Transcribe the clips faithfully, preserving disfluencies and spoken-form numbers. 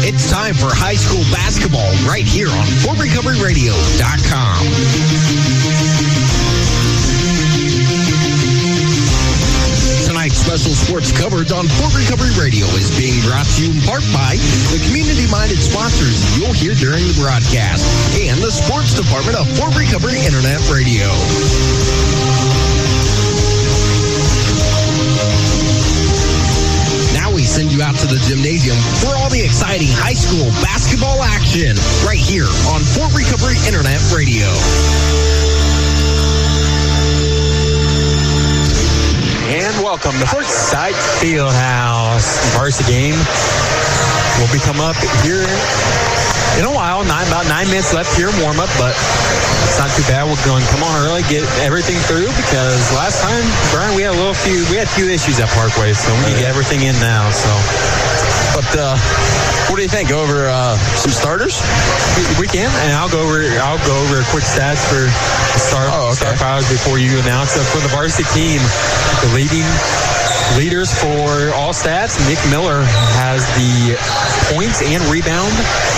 It's time for high school basketball right here on Fort Recovery Radio dot com. Tonight's special sports coverage on Fort Recovery Radio is being brought to you in part by the community-minded sponsors you'll hear during the broadcast and the sports department of Fort Recovery Internet Radio. Send you out to the gymnasium for all the exciting high school basketball action right here on Fort Recovery Internet Radio. And welcome to Forsyth Fieldhouse. Varsity game will be come up here in a while. Nine, about nine minutes left here in warm-up, but it's not too bad. We're going to come on early, get everything through, because last time, Brian, we had a little few, we had a few issues at Parkway, so we need to get everything in now. So, but uh, what do you think? Go over uh, some starters? We, we can, and I'll go over, I'll go over a quick stats for the star, oh, okay. star powers before you announce it. For the varsity team, the leading leaders for all stats, Nick Miller has the points and rebound.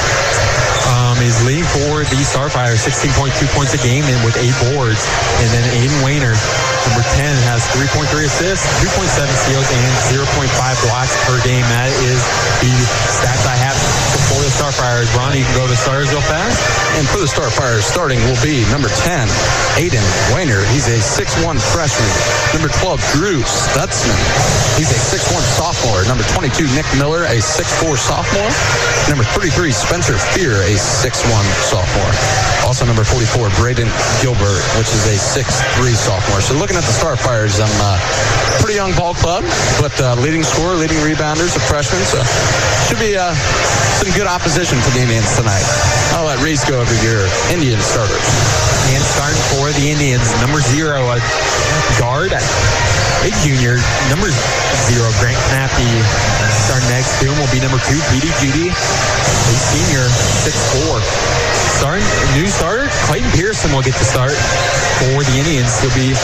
Um, is leading for the Starfire, sixteen point two points a game and with eight boards. And then Aiden Wayner, number ten, has three point three assists, two point seven steals, and zero point five blocks per game. That is the stats I have for the Starfires. Ron, you can go to starters real fast. And for the Starfires, starting will be number ten, Aiden Wayner. He's a six one freshman. Number twelve, Drew Stutzman. He's a six one sophomore. Number twenty-two, Nick Miller, a six four sophomore. Number thirty-three, Spencer Fear, a six one sophomore. Also number forty-four, Braden Gilbert, which is a six three sophomore. So looking at the Starfires, I'm uh, pretty young ball club, but uh, leading scorer, leading rebounders, a freshman. So should be uh, some good opposition for the Indians tonight. I'll let Reese go over your Indian starters. And starting for the Indians, number zero, a guard, a junior, number zero, Grant Knappy. Starting next to him will be number two, Petey Judy, a senior, six four. Starting, new starter, Clayton Pearson will get the start for the Indians. He'll be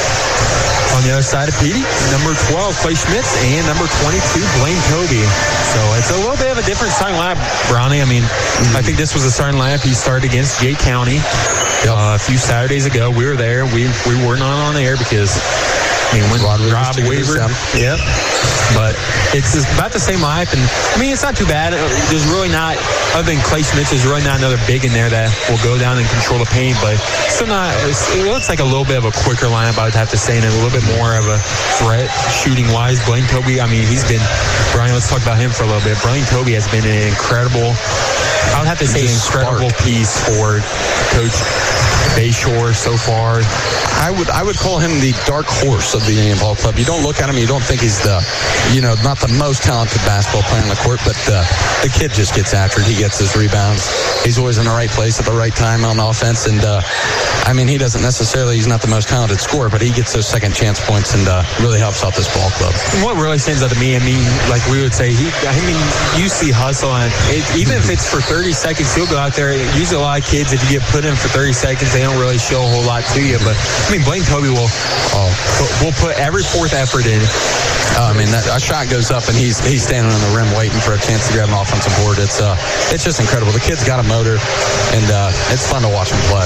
on the other side of Petey. Number twelve, Clay Schmitz, and number twenty-two, Blaine Toby. So it's a little bit of a different starting lineup, Brownie. I mean, mm-hmm. I think this was the starting lineup he started against Jay County yep. uh, a few Saturdays ago. We were there. We we were not on air because I mean, when Rob, Rob wavered. Yep. But it's about the same life. And, I mean, it's not too bad. There's really not, other than Clay Schmitz, there's really not another big in there that will go down and control the paint. But still not, it looks like a little bit of a quicker lineup, I would have to say, and a little bit more of a threat shooting-wise. Blaine Toby, I mean, he's been, Brian, let's talk about him for a little bit. Blaine Toby has been an incredible, I would have to say, an incredible spark. piece for Coach Bayshore so far. I would I would call him the dark horse of the Indian Ball Club. You don't look at him, you don't think he's the, you know, not the most talented basketball player on the court, but uh, the kid just gets after it. He gets his rebounds. He's always in the right place at the right time on offense. And, uh, I mean, he doesn't necessarily, he's not the most talented scorer, but he gets those second chance points and uh, really helps out this ball club. And what really stands out to me, I mean, like we would say, he, I mean, you see hustle, and it, even if it's for thirty seconds, he'll go out there. Usually a lot of kids, if you get put in for thirty seconds, they don't really show a whole lot to you. But, I mean, Blaine Toby will oh, will put every fourth effort in. Uh, I mean, that, a shot goes up, and he's he's standing on the rim waiting for a chance to grab an offensive board. It's uh, it's just incredible. The kid's got a motor, and uh, it's fun to watch him play.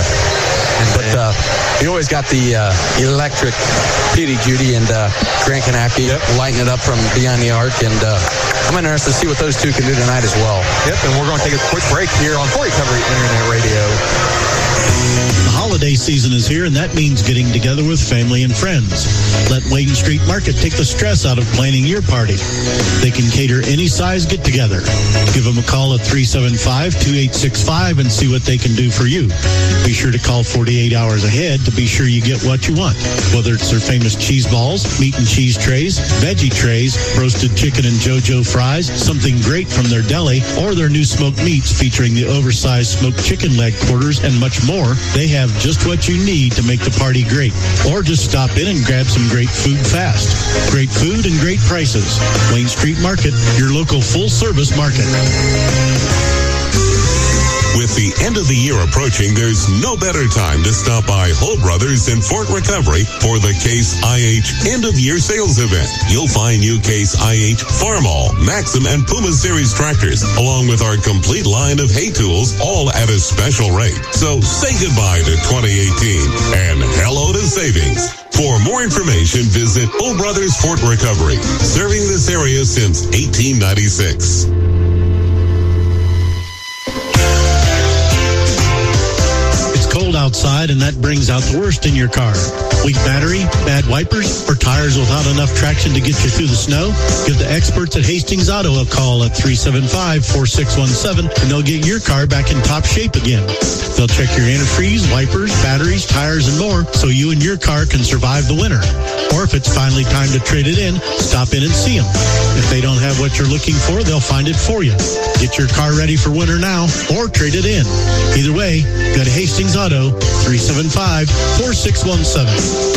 But uh, he always got the uh, electric Petey Judy and uh, Grant Kanaki yep. lighting it up from behind the arc. And uh, I'm interested to see what those two can do tonight as well. Yep, and we're going to take a quick break here on Fort Recovery Internet Radio. The holiday season is here, and that means getting together with family and friends. Let Wayne Street Market take the stress out of planning your party. They can cater any size get-together. Give them a call at three seven five, two eight six five and see what they can do for you. Be sure to call forty-eight hours ahead to be sure you get what you want. Whether it's their famous cheese balls, meat and cheese trays, veggie trays, roasted chicken and JoJo fries, something great from their deli, or their new smoked meats featuring the oversized smoked chicken leg quarters and much more, they have just what you need to make the party great. Or just stop in and grab some great food fast. Great food and great prices. Wayne Street Market, your local full-service market. With the end of the year approaching, there's no better time to stop by Hull Brothers in Fort Recovery for the Case I H end-of-year sales event. You'll find new Case I H Farmall, Maxim, and Puma Series tractors, along with our complete line of hay tools, all at a special rate. So say goodbye to twenty eighteen and hello to savings. For more information, visit Hull Brothers Fort Recovery, serving this area since eighteen ninety-six. Cold outside, and that brings out the worst in your car. Weak battery, bad wipers, or tires without enough traction to get you through the snow? Give the experts at Hastings Auto a call at three seven five, four six one seven, and they'll get your car back in top shape again. They'll check your antifreeze, wipers, batteries, tires, and more so you and your car can survive the winter. Or if it's finally time to trade it in, stop in and see them. If they don't have what you're looking for, they'll find it for you. Get your car ready for winter now or trade it in. Either way, go to Hastings Auto, three seven five, four six one seven.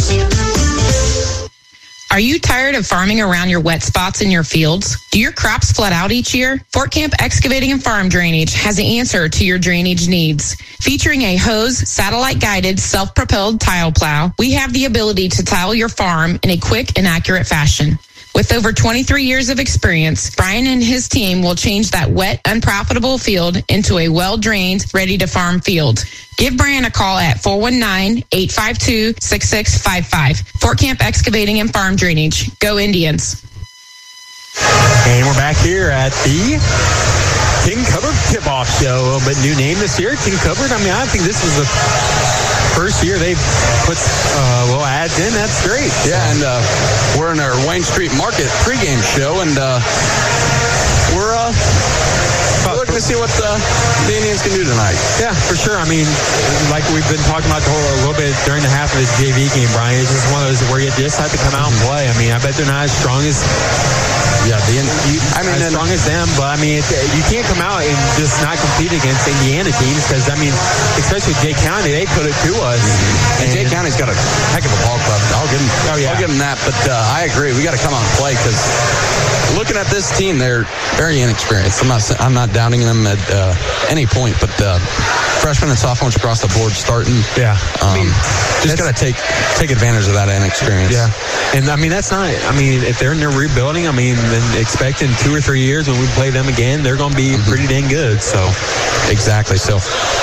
Are you tired of farming around your wet spots in your fields? Do your crops flood out each year? Fort Camp Excavating and Farm Drainage has the answer to your drainage needs. Featuring a hose, satellite-guided, self-propelled tile plow, we have the ability to tile your farm in a quick and accurate fashion. With over twenty-three years of experience, Brian and his team will change that wet, unprofitable field into a well-drained, ready-to-farm field. Give Brian a call at four one nine, eight five two, six six five five. Fort Camp Excavating and Farm Drainage. Go Indians. And we're back here at the King Cupboard Tip-Off Show. A little bit new name this year, King Cupboard. I mean, I think this is the first year they've put uh, little ads in. That's great. Yeah, and uh, we're in our Wayne Street Market pregame show, and uh, we're uh, looking to see what uh, the Indians can do tonight. Yeah, for sure. I mean, like we've been talking about the whole, a little bit during the half of this J V game, Brian, it's just one of those where you just have to come out and play. I mean, I bet they're not as strong as Yeah, the, you, I mean, as strong as them, but I mean, it, you can't come out and just not compete against Indiana teams because, I mean, especially Jay County, they put it to us. And, and Jay County's got a heck of a ball club. I'll give them, oh, yeah. I'll give them that, but uh, I agree. We got to come out and play because looking at this team, they're very inexperienced. I'm not, I'm not downing them at uh, any point, but uh, freshmen and sophomores across the board starting. Yeah, um, I mean, just got to take take advantage of that inexperience. Yeah, and I mean that's not. I mean, if they're in their rebuilding, I mean, then expecting two or three years when we play them again, they're going to be mm-hmm. pretty dang good. So, exactly. So.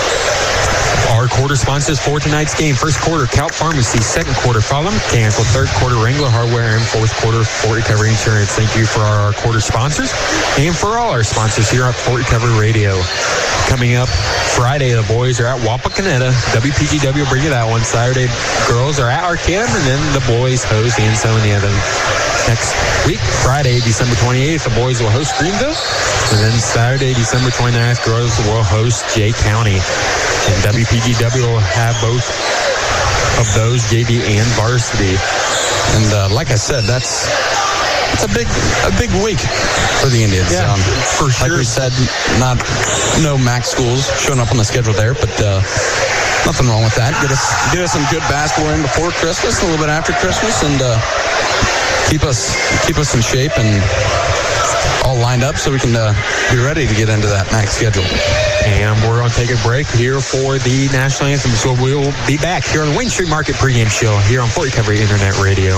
Our quarter sponsors for tonight's game. First quarter, Calp Pharmacy. Second quarter, Follow Mechanical. Third quarter, Wrangler Hardware. And fourth quarter, Fort Recovery Insurance. Thank you for our quarter sponsors and for all our sponsors here at Fort Recovery Radio. Coming up Friday, the boys are at Wapakoneta. W P G W will bring you that one. Saturday, girls are at Arcanum, and then the boys host Ansonia. Then next week, Friday, December twenty-eighth, the boys will host Greenville. And then Saturday, December twenty-ninth, girls will host Jay County. And W P G W will have both of those, J V and varsity. And uh, like I said, that's it's a big a big week for the Indians. Yeah, um, for sure. Like we said, not no MAC schools showing up on the schedule there, but uh, nothing wrong with that. Get us get us some good basketball in before Christmas, a little bit after Christmas, and uh, keep us keep us in shape and all lined up so we can uh, be ready to get into that MAC schedule. And we're going to take a break here for the national anthem. So we'll be back here on the Wayne Street Market pregame show here on Fort Recovery Internet Radio.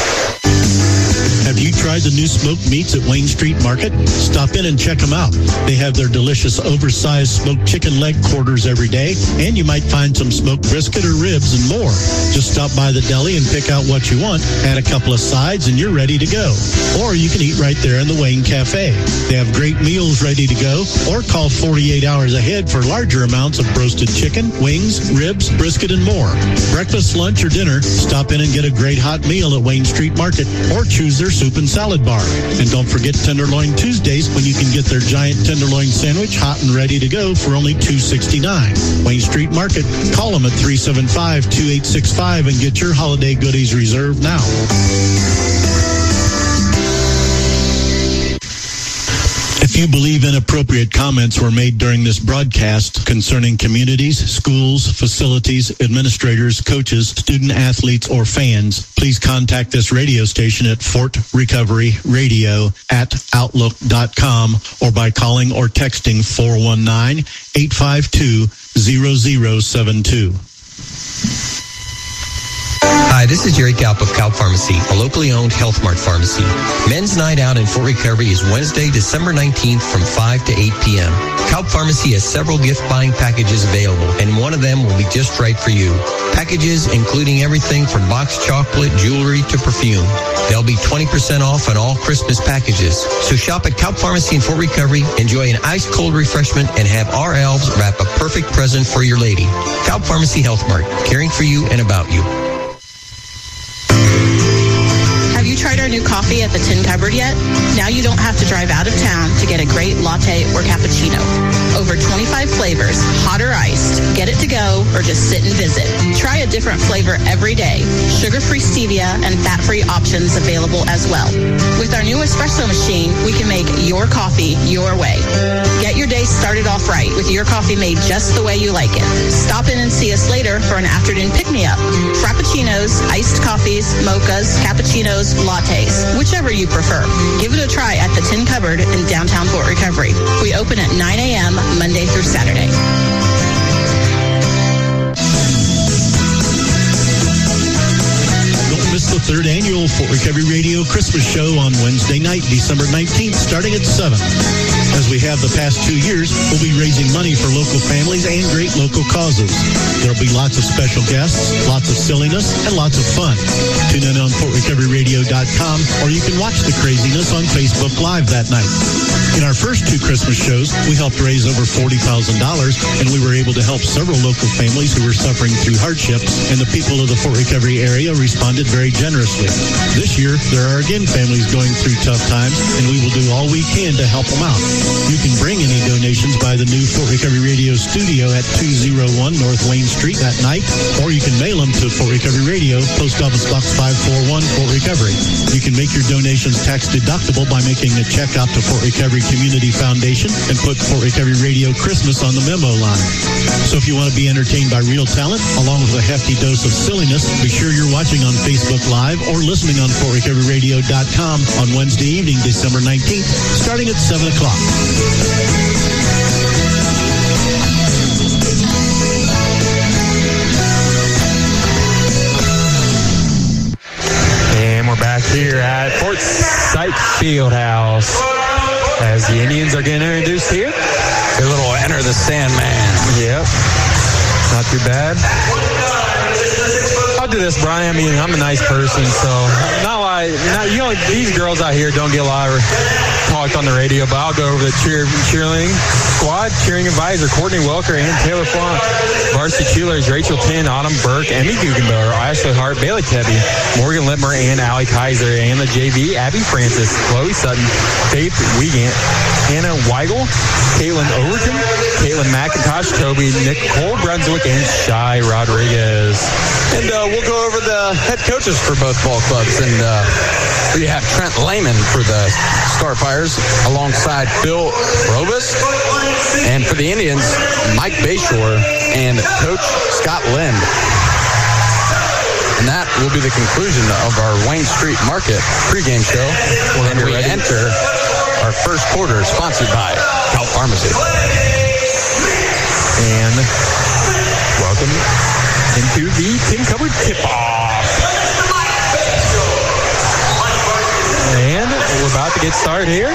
Have you tried the new smoked meats at Wayne Street Market? Stop in and check them out. They have their delicious oversized smoked chicken leg quarters every day, and you might find some smoked brisket or ribs and more. Just stop by the deli and pick out what you want, add a couple of sides, and you're ready to go. Or you can eat right there in the Wayne Cafe. They have great meals ready to go, or call forty-eight hours ahead for larger amounts of roasted chicken, wings, ribs, brisket, and more. Breakfast, lunch, or dinner, stop in and get a great hot meal at Wayne Street Market, or choose their soup and salad bar. And don't forget Tenderloin Tuesdays, when you can get their giant tenderloin sandwich hot and ready to go for only two sixty-nine. Wayne Street Market. Call them at three seven five, two eight six five and get your holiday goodies reserved now. If If you believe inappropriate comments were made during this broadcast concerning communities, schools, facilities, administrators, coaches, student athletes, or fans, please contact this radio station at Fort Recovery Radio at outlook dot com or by calling or texting four one nine, eight five two, zero zero seven two. Hi, this is Jerry Kalp of Kalp Pharmacy, a locally owned Health Mart pharmacy. Men's Night Out in Fort Recovery is Wednesday, December nineteenth from five to eight p.m. Kalp Pharmacy has several gift buying packages available, and one of them will be just right for you. Packages including everything from boxed chocolate, jewelry, to perfume. There'll be twenty percent off on all Christmas packages. So shop at Kalp Pharmacy in Fort Recovery, enjoy an ice cold refreshment, and have our elves wrap a perfect present for your lady. Kalp Pharmacy Health Mart, caring for you and about you. Have you tried our new coffee at the Tin Cupboard yet? Now you don't have to drive out of town to get a great latte or cappuccino. Over twenty-five flavors, hot or iced. Get it to go or just sit and visit. Try a different flavor every day. Sugar-free stevia and fat-free options available as well. With our new espresso machine, we can make your coffee your way. Get your day started off right with your coffee made just the way you like it. Stop in and see us later for an afternoon pick-me-up. Frappuccinos, iced coffees, mochas, cappuccinos, lattes, whichever you prefer. Give it a try at the Tin Cupboard in downtown Fort Recovery. We open at nine a.m. Monday through Saturday. Don't miss the third annual Fort Recovery Radio Christmas Show on Wednesday night, December nineteenth, starting at seven. As we have the past two years, we'll be raising money for local families and great local causes. There'll be lots of special guests, lots of silliness, and lots of fun. Tune in on Fort Recovery Radio dot com, or you can watch the craziness on Facebook Live that night. In our first two Christmas shows, we helped raise over forty thousand dollars, and we were able to help several local families who were suffering through hardships, and the people of the Fort Recovery area responded very generously. This year, there are again families going through tough times, and we will do all we can to help them out. You can bring any donations by the new Fort Recovery Radio studio at two oh one North Wayne Street that night, or you can mail them to Fort Recovery Radio, Post Office Box five forty-one, Fort Recovery. You can make your donations tax deductible by making a check out to Fort Recovery Community Foundation and put Fort Recovery Radio Christmas on the memo line. So if you want to be entertained by real talent, along with a hefty dose of silliness, be sure you're watching on Facebook Live or listening on Fort Recovery Radio dot com on Wednesday evening, December nineteenth, starting at seven o'clock. And we're back here at Fort Sight Fieldhouse as the Indians are getting introduced here. A little Enter the Sandman. Yep. Not too bad. I'll do this, Brian. I mean, I'm a nice person, so not like, not, you know, these girls out here don't get a lot of talked on the radio, but I'll go over the cheer, cheerleading squad. Cheering advisor, Courtney Welker and Taylor Font. Varsity cheerleaders, Rachel Tin, Autumn Burke, Emmy Guggenbauer, Ashley Hart, Bailey Tebby, Morgan Littmer, and Allie Kaiser. And the J V, Abby Francis, Chloe Sutton, Faith Wiegand, Hannah Weigel, Caitlin Overton, Caitlin McIntosh, Toby, Nicole Brunswick, and Shy Rodriguez. And uh, we'll go over the head coaches for both ball clubs. And uh, we have Trent Lehman for the Starfires alongside Bill Robus. And for the Indians, Mike Bayshore and Coach Scott Lind. And that will be the conclusion of our Wayne Street Market pregame show. And we ready. enter our first quarter, sponsored by Kalp Pharmacy. And welcome into the Tin Cupboard tip-off. And we're about to get started here.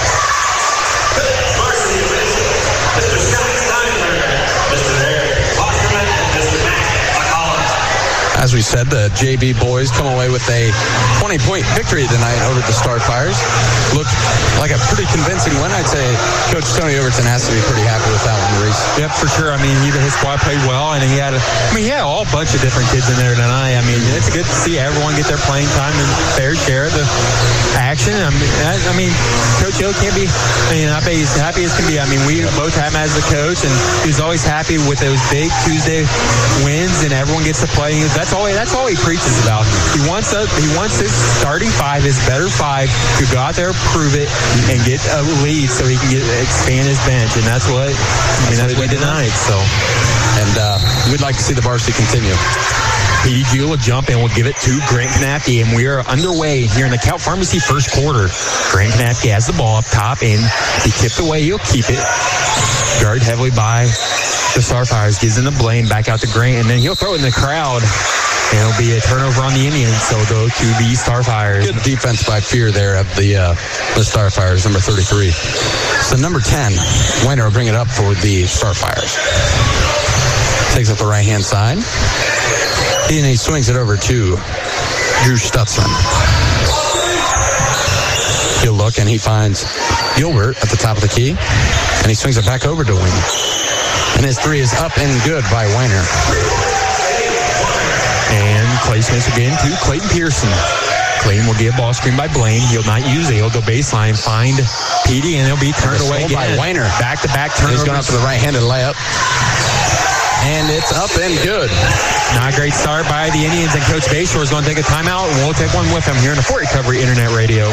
As we said, the J V boys come away with a twenty-point victory tonight over the Starfires. Looked like a pretty convincing win. I'd say Coach Tony Overton has to be pretty happy with that one, Reese. Yep, for sure. I mean, he, his squad played well, and he had, a, I mean, he had a whole bunch of different kids in there tonight. I mean, it's good to see everyone get their playing time and fair share of the action. I mean, I, I mean Coach Hill can't be, I mean, I bet he's happy as can be. I mean, we both have him as the coach, and he's always happy with those big Tuesday wins, and everyone gets to play. That's all all that's all he preaches about. He wants us, he wants his starting five, his better five, to go out there, prove it, and get a lead so he can get expand his bench. And that's what I mean. That's, that's what he did tonight. So, and uh, we'd like to see the varsity continue. P D G will jump and we'll give it to Grant Knapke, and we are underway here in the Cal Pharmacy first quarter. Grant Knapke has the ball up top, and he tipped away. He'll keep it. Guarded heavily by the Starfires. Gives in the Blaine, back out to Grant, and then he'll throw it in the crowd. And it'll be a turnover on the Indians, so go to the Starfires. Good defense by Fear there of the uh, the Starfires, number thirty-three. So number ten, Weiner will bring it up for the Starfires. Takes up the right-hand side. And he swings it over to Drew Stutzman. He'll look, and he finds Gilbert at the top of the key. And he swings it back over to Weiner. And his three is up and good by Weiner. And Clay Smith again to Clayton Pearson. Clayton will get a ball screen by Blaine. He'll not use it. He'll go baseline, find P D, and he'll be turned away again. By Weiner. Back-to-back turnovers. He's going up for the right-handed layup. And it's up and good. Not a great start by the Indians, and Coach Bayshore is going to take a timeout, and we'll take one with him here in the Fort Recovery Internet Radio.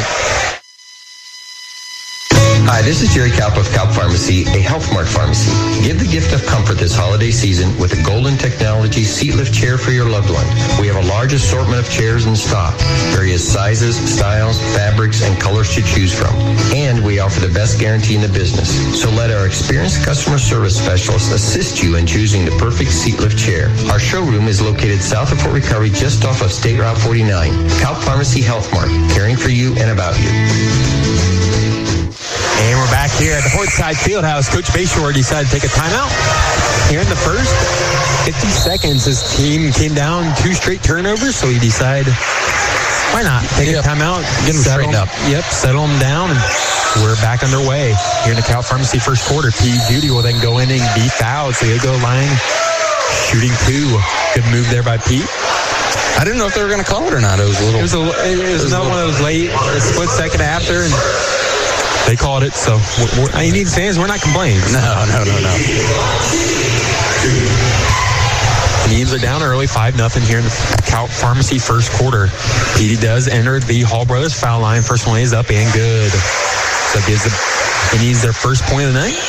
Hi, this is Jerry Kalp of Kalp Pharmacy, a Health Mart pharmacy. Give the gift of comfort this holiday season with a Golden Technology seat lift chair for your loved one. We have a large assortment of chairs in stock, various sizes, styles, fabrics, and colors to choose from. And we offer the best guarantee in the business. So let our experienced customer service specialists assist you in choosing the perfect seat lift chair. Our showroom is located south of Fort Recovery, just off of State Route forty-nine. Kalp Pharmacy Health Mart, caring for you and about you. And we're back here at the Portside Fieldhouse. Coach Bayshore decided to take a timeout here in the first fifty seconds. His team came down two straight turnovers, so he decided, why not take yep. a timeout, get them straightened up. Yep, settle them down, and we're back underway here in the Cal Pharmacy first quarter. P. Judy will then go in and be fouled, so he'll go line shooting two. Good move there by Pete. I didn't know if they were going to call it or not. It was a little. It was, a, it was, it was not one of those late, a split second after. And they called it, so we're, we're, Indians fans, we're not complaining. No, no, no, no. The Indians are down early, five nothing here in the Cal Pharmacy first quarter. P D does enter the Hall Brothers foul line. First one is up and good. So it gives the Indians their first point of the night.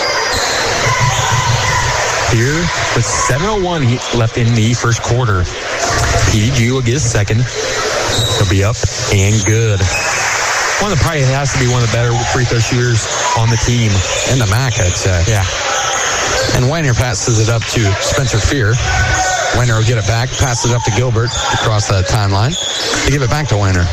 Here with seven oh one left in the first quarter. P D G will get a second. He'll be up and good. One of the probably has to be one of the better free throw shooters on the team. In the M A C, I'd say. Yeah. And Weiner passes it up to Spencer Fear. Weiner will get it back, passes it up to Gilbert across the timeline. They give it back to Weiner.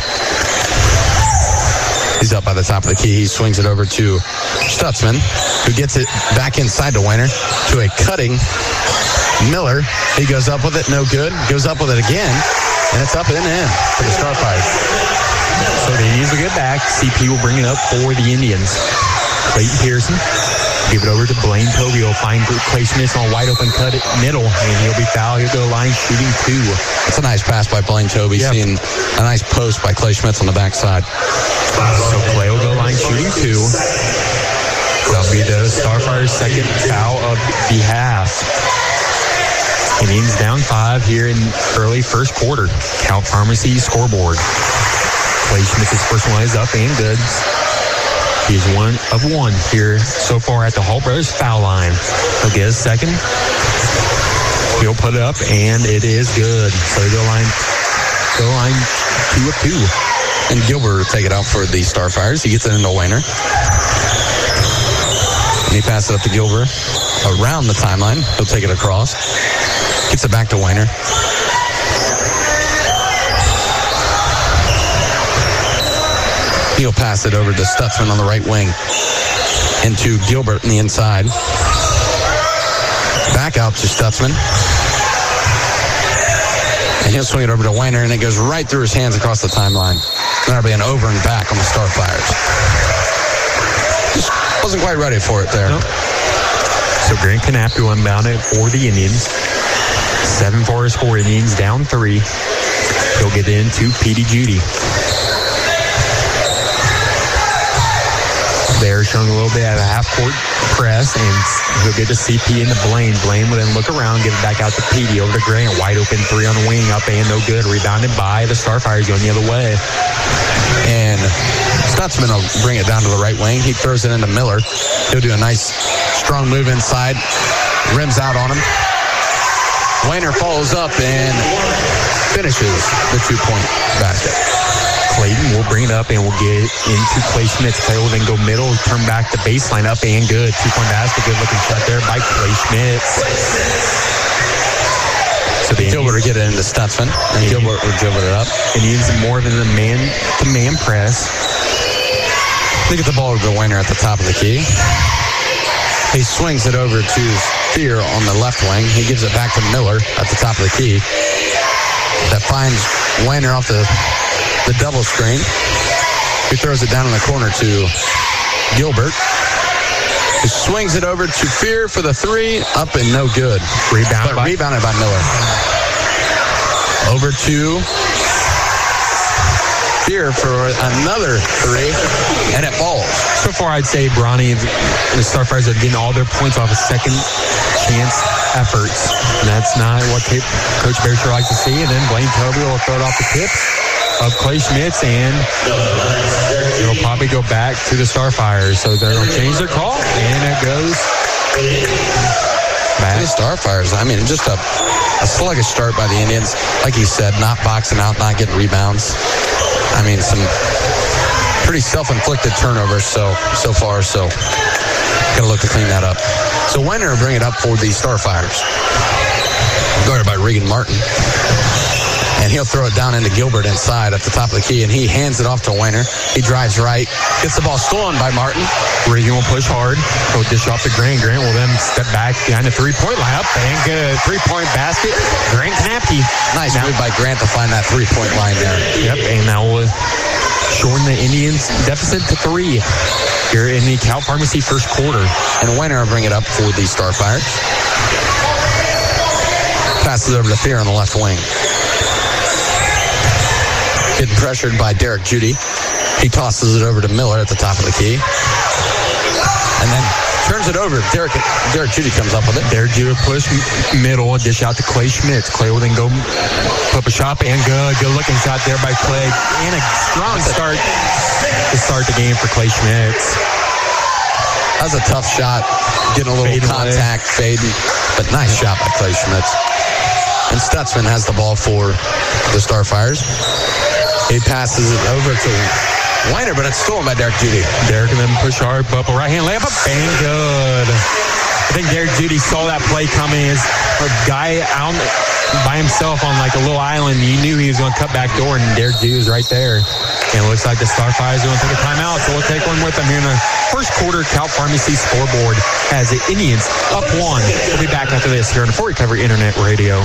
He's up by the top of the key. He swings it over to Stutzman, who gets it back inside to Weiner, to a cutting Miller. He goes up with it, no good. Goes up with it again, and it's up and in for the Starfires. So the Indians will get back. C P will bring it up for the Indians. Clayton Pearson give it over to Blaine Toby. He'll find Clay Smith on a wide open cut at middle, and he'll be fouled. He'll go to the line shooting two. That's a nice pass by Blaine Toby. Yep. Seeing a nice post by Clay Smith on the backside. So Clay will go to the line shooting two. That'll be the Starfire's second foul of the half. Indians down five here in early first quarter. Cal Pharmacy scoreboard. Clay Smith's first one is up and good. He's one of one here so far at the Hall Brothers foul line. He'll get a second. He'll put it up, and it is good. So he'll go line, go line two of two. And Gilbert will take it out for the Starfires. He gets it into Weiner. And he passes it up to Gilbert around the timeline. He'll take it across. Gets it back to Weiner. He'll pass it over to Stutzman on the right wing. Into Gilbert on the inside. Back out to Stutzman. And he'll swing it over to Weiner, and it goes right through his hands across the timeline. That'll be an over and back on the Starfires. Just wasn't quite ready for it there. Nope. So Grant Knapke will inbound it for the Indians. Seven for his score. Indians down three. He'll get into P D Judy. They're showing a little bit of a half-court press, and he'll get to C P into Blaine. Blaine will then look around, get it back out to Petey, over to Grant. Wide open three on the wing, up and no good. Rebounded by the Starfires going the other way. And Stutzman will bring it down to the right wing. He throws it into Miller. He'll do a nice, strong move inside. Rims out on him. Weiner follows up and finishes the two-point basket. Clayton will bring it up and we'll get into Clay Schmitz. Clay will then go middle, turn back the baseline up and good. Two-point basket, good looking shot there by Clay Schmitz. So the Gilbert will get it into Stutzman, and Gilbert will dribble it up. And he's more than a man-to-man press. They get the ball over to Weiner at the top of the key. He swings it over to Fear on the left wing. He gives it back to Miller at the top of the key. That finds Weiner off the, the double screen. He throws it down in the corner to Gilbert. He swings it over to Fear for the three. Up and no good. Rebound but by- rebounded by Miller. Over to Fear for another three, and it falls. So far, I'd say Bronny, the Starfires are getting all their points off of second chance efforts. And that's not what Coach Bearshaw likes to see. And then Blaine Toby will throw it off the tips of Clay Schmitz, and it'll probably go back to the Starfires. So they're going to change their call, and it goes back. The Starfires, I mean, just a, a sluggish start by the Indians. Like he said, not boxing out, not getting rebounds. I mean, some pretty self-inflicted turnovers so so far, so got to look to clean that up. So Weiner will bring it up for the Starfires. Guarded by Regan Martin. And he'll throw it down into Gilbert inside at the top of the key, and he hands it off to Weiner. He drives right, gets the ball stolen by Martin. Regan will push hard. He'll dish off to Grant. Grant will then step back behind the three-point line. Up and good three-point basket. Grant Knapke. Nice now, move by Grant to find that three-point line there. Yep, and now we'll shorten the Indians' deficit to three here in the Cal Pharmacy first quarter. And Weiner will bring it up for the Starfires. Passes over to Fear on the left wing. Getting pressured by Derek Judy. He tosses it over to Miller at the top of the key. And then turns it over. Derek Derek Judy comes up with it. Derek Judy push middle, dish out to Clay Schmitz. Clay will then go put up a shot and good. Good looking shot there by Clay. And a strong start to start the game for Clay Schmitz. That was a tough shot. Getting a little Fade contact, away. fading. But nice shot by Clay Schmitz. And Stutzman has the ball for the Starfires. He passes it over to Weiner, but it's stolen by Derek Judy. Derek and then push hard, up a right-hand layup, bang, good. I think Derek Judy saw that play coming as a guy out by himself on like a little island. You knew he was going to cut back door, and Derek Judy was right there. And it looks like the Starfires are going to take a timeout, so we'll take one with them here in the first quarter. Cal Pharmacy scoreboard has the Indians up one. We'll be back after this here on Fort Recovery Internet Radio.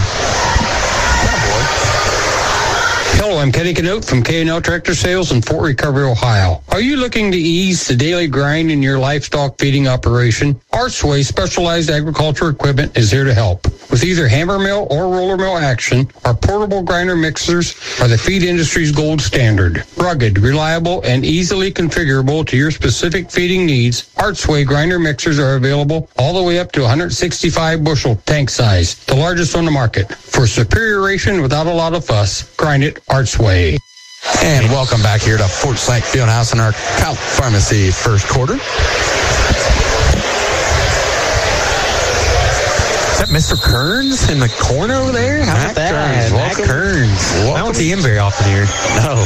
Hello, I'm Kenny Canute from K and L Tractor Sales in Fort Recovery, Ohio. Are you looking to ease the daily grind in your livestock feeding operation? Archway Specialized Agriculture Equipment is here to help. With either hammer mill or roller mill action, our portable grinder mixers are the feed industry's gold standard. Rugged, reliable, and easily configurable to your specific feeding needs, Archway grinder mixers are available all the way up to one hundred sixty-five bushel tank size, the largest on the market. For superior ration without a lot of fuss, grind it Archway. And welcome back here to Forsyth Fieldhouse in our Cal Pharmacy first quarter. Is that Mister Kearns in the corner over there? How Matt about that? Kearns. Matt Welcome. Kearns. Welcome. I don't see him very often here. No.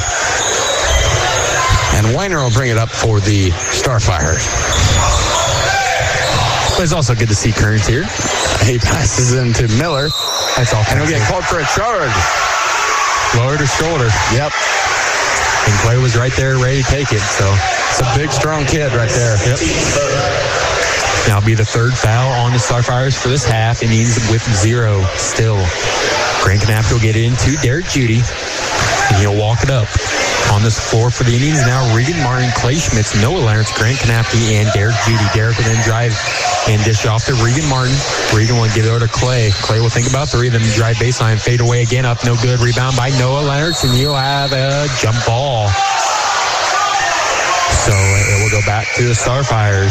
And Weiner will bring it up for the Starfires. But it's also good to see Kearns here. He passes into Miller. That's all. And he'll get called for a charge. Lower to shoulder. Yep. And Clay was right there ready to take it. So it's a big, strong kid right there. Yep. Now be the third foul on the Starfires for this half. It needs with zero still. Grant Knapke will get it into Derek Judy. And he'll walk it up. On this floor for the Indians now, Regan Martin, Clay Schmitz, Noah Lawrence, Grant Knapke, and Derek Judy. Derek will then drive and dish off to Regan Martin. Regan will give it over to Clay. Clay will think about three, then drive baseline, fade away again, up, no good. Rebound by Noah Lawrence, and he'll have a jump ball. So it will go back to the Starfires.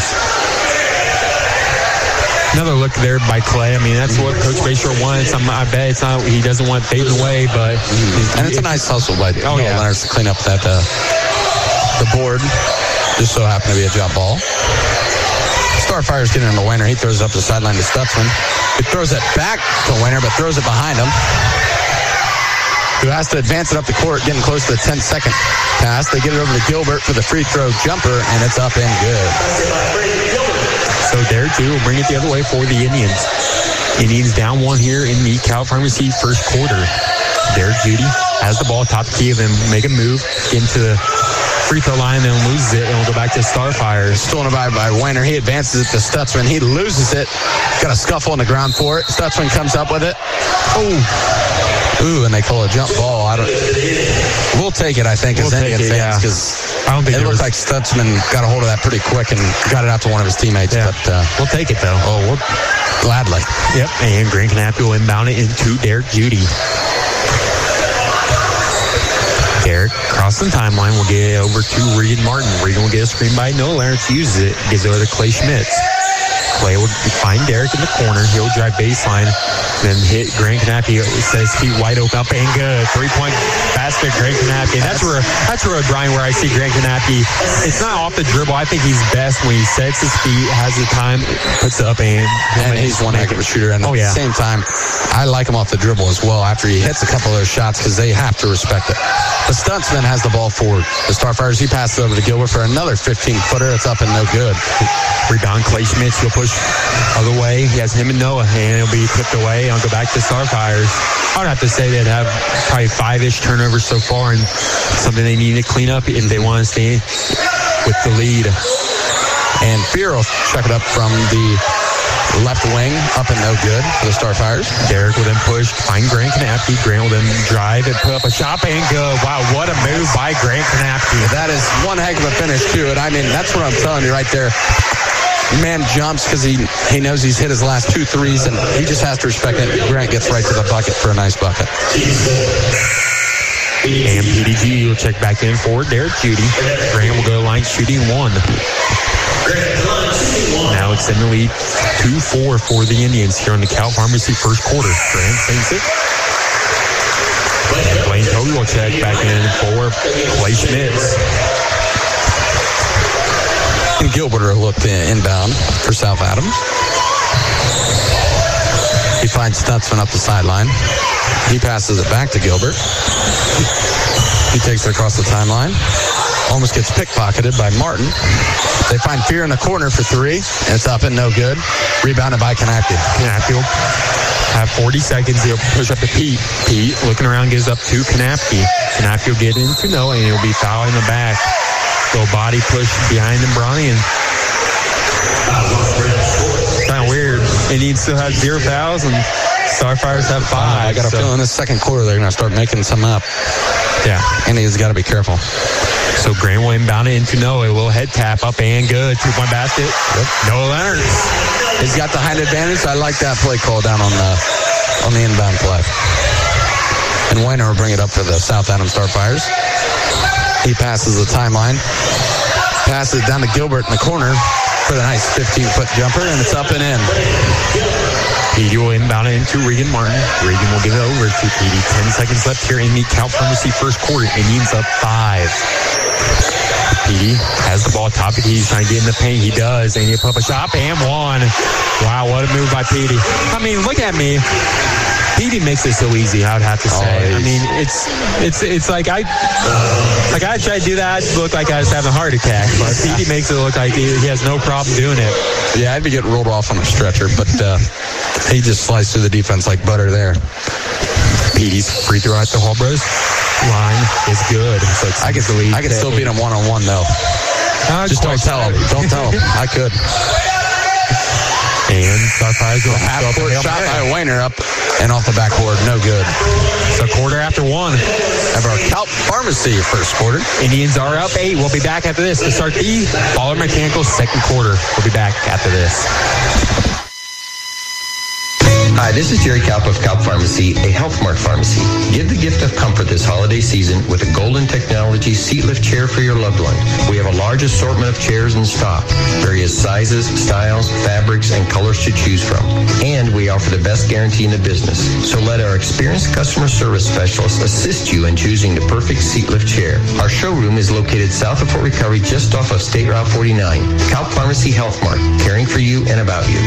Another look there by Clay. I mean, that's what Coach Bayshore wants. I'm, I bet it's not. He doesn't want fading away, but mm-hmm. and it's a nice hustle by oh yeah Leonard's to clean up that uh, the board. Just so happened to be a jump ball. Starfire's getting in the Weiner. He throws it up the sideline to Stutzman. He throws it back to Weiner, but throws it behind him. Who has to advance it up the court, getting close to the ten-second pass. They get it over to Gilbert for the free throw jumper, and it's up and good. So there, too, will bring it the other way for the Indians. Indians down one here in the Cal Pharmacy first quarter. Derek Judy has the ball, top key of him, make a move, get into the free throw line, then loses it, and we'll go back to Starfires. Stolen by, by Weiner. He advances it to Stutzman. He loses it. Got a scuffle on the ground for it. Stutzman comes up with it. Oh. Ooh, and they call a jump ball. I don't. We'll take it, I think, as we'll Indian fans, because yeah. I don't think it looked was... like Stutzman got a hold of that pretty quick and got it out to one of his teammates. Yeah. But uh, we'll take it though. Oh, we'll gladly. Yep. And Grant Knapp will inbound it into Derek Judy. Derek crossing the timeline will get over to Regan Martin. Regan will get a screen by Noah Lawrence, uses it, gives it over to Clay Schmitz. Clay will find Derek in the corner. He'll drive baseline, then hit Grant Knappy. Says feet wide open, up and good. Three-point basket, Grant Knappy. And that's where that's where Brian, where I see Grant Knappy. It's not off the dribble. I think he's best when he sets his feet, has the time, puts it up, and and he's one heck of a shooter. And at oh, yeah. the same time, I like him off the dribble as well. After he hits a couple of those shots, because they have to respect it. But Stutzman has the ball forward. The Starfires, he passes over to Gilbert for another fifteen-footer. It's up and no good. Rebound, Clay Schmitz. He'll push other way. He has him and Noah, and it'll be tipped away. I'll go back to Starfires. I would have to say they'd have probably five-ish turnovers so far, and something they need to clean up if they want to stay with the lead. And Fear will check it up from the left wing, up and no good for the Starfires. Derek will then push, find Grant Knappy. Grant will then drive and put up a shot and go. Wow, what a move by Grant Knappy. That is one heck of a finish to it. I mean, that's what I'm telling you right there. Man jumps because he, he knows he's hit his last two threes, and he just has to respect it. Grant gets right to the bucket for a nice bucket. And P D G will check back in for Derek Judy. Grant will go line shooting one. Now it's in the lead two four for the Indians here on the Cal Pharmacy first quarter. Grant takes it. Blaine Toby will check back in for Clay Schmitz. And Gilbert will look inbound for South Adams. He finds Stutzman up the sideline. He passes it back to Gilbert. He takes it across the timeline. Almost gets pickpocketed by Martin. They find Fear in the corner for three, and it's up and no good. Rebounded by Knappy. Knappy will have forty seconds. He'll push up to Pete. Pete, looking around, gives up to Knappy. Knappy will get into Noah, and he'll be fouled in the back. Little body push behind him, Bronny, and kind of weird. Indians still have zero fouls, and Starfires have five. I got a so. feeling this second quarter they're going to start making some up. Yeah. Indians got to be careful. So Grant will inbound it into Noah. A little head tap up and good. Two-point basket. Yep. Noah Leonard. He's got the height advantage. I like that play call down on the on the inbound play. And Weiner will bring it up for the South Adams Starfires. He passes the timeline. Passes it down to Gilbert in the corner for the nice fifteen-foot jumper, and it's up and in. Petey will inbound it into Regan Martin. Regan will give it over to Petey. Ten seconds left here in the Cal Pharmacy first quarter. Indians up five. Petey has the ball top of the key. He's trying to get in the paint. He does. And he put up a shot and one. Wow, what a move by Petey. I mean, look at me. Petey makes it so easy, I would have to say. Oh, I mean, it's it's it's like I like I try to do that, I'd look like I was having a heart attack. But Petey makes it look like he, he has no problem doing it. Yeah, I'd be getting rolled off on a stretcher, but uh, he just sliced through the defense like butter there. Petey's free throw at the Hallbros line is good. So it's I could I could still beat him one on one though. Uh, just don't tell him. Don't tell him. I could. And Starfires will half court shot by Weiner up and off the backboard. No good. So quarter after one. Of our Cal Pharmacy first quarter. Indians are up eight. We'll be back after this to start the Baller Mechanicals second quarter. We'll be back after this. Hi, Hi, this is Jerry Kalp of Kalp Pharmacy, a Health Mart pharmacy. Give the gift of comfort this holiday season with a Golden Technology seat lift chair for your loved one. We have a large assortment of chairs in stock, various sizes, styles, fabrics, and colors to choose from. And we offer the best guarantee in the business. So let our experienced customer service specialists assist you in choosing the perfect seat lift chair. Our showroom is located south of Fort Recovery, just off of State Route forty-nine. Kalp Pharmacy Health Mart, caring for you and about you.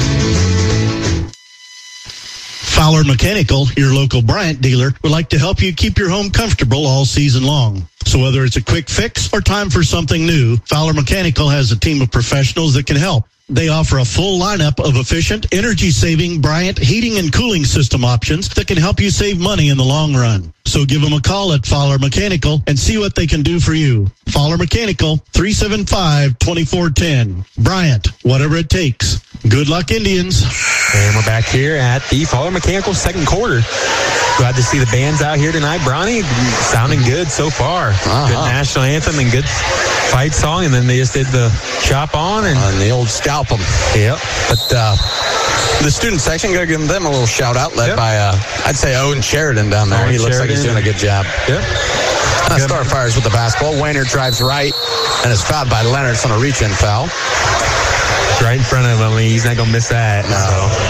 Fowler Mechanical, your local Bryant dealer, would like to help you keep your home comfortable all season long. So whether it's a quick fix or time for something new, Fowler Mechanical has a team of professionals that can help. They offer a full lineup of efficient, energy-saving Bryant heating and cooling system options that can help you save money in the long run. So give them a call at Fowler Mechanical and see what they can do for you. Fowler Mechanical, three seven five, two four one zero. Bryant, whatever it takes. Good luck, Indians. And we're back here at the Fowler Mechanical second quarter. Glad to see the bands out here tonight. Bronny, sounding good so far. Uh-huh. Good national anthem and good fight song. And then they just did the chop on and, and the old scalp 'em. Yep. But uh, the student section, got to give them a little shout out, led yep. by, uh, I'd say, Owen Sheridan down there. Owen he looks Sheridan. like he's doing a good job. Yep. Uh, Starfires with the basketball. Wayner drives right and is fouled by Leonard's on a reach-in foul. Right in front of him. He's not going to miss that. No.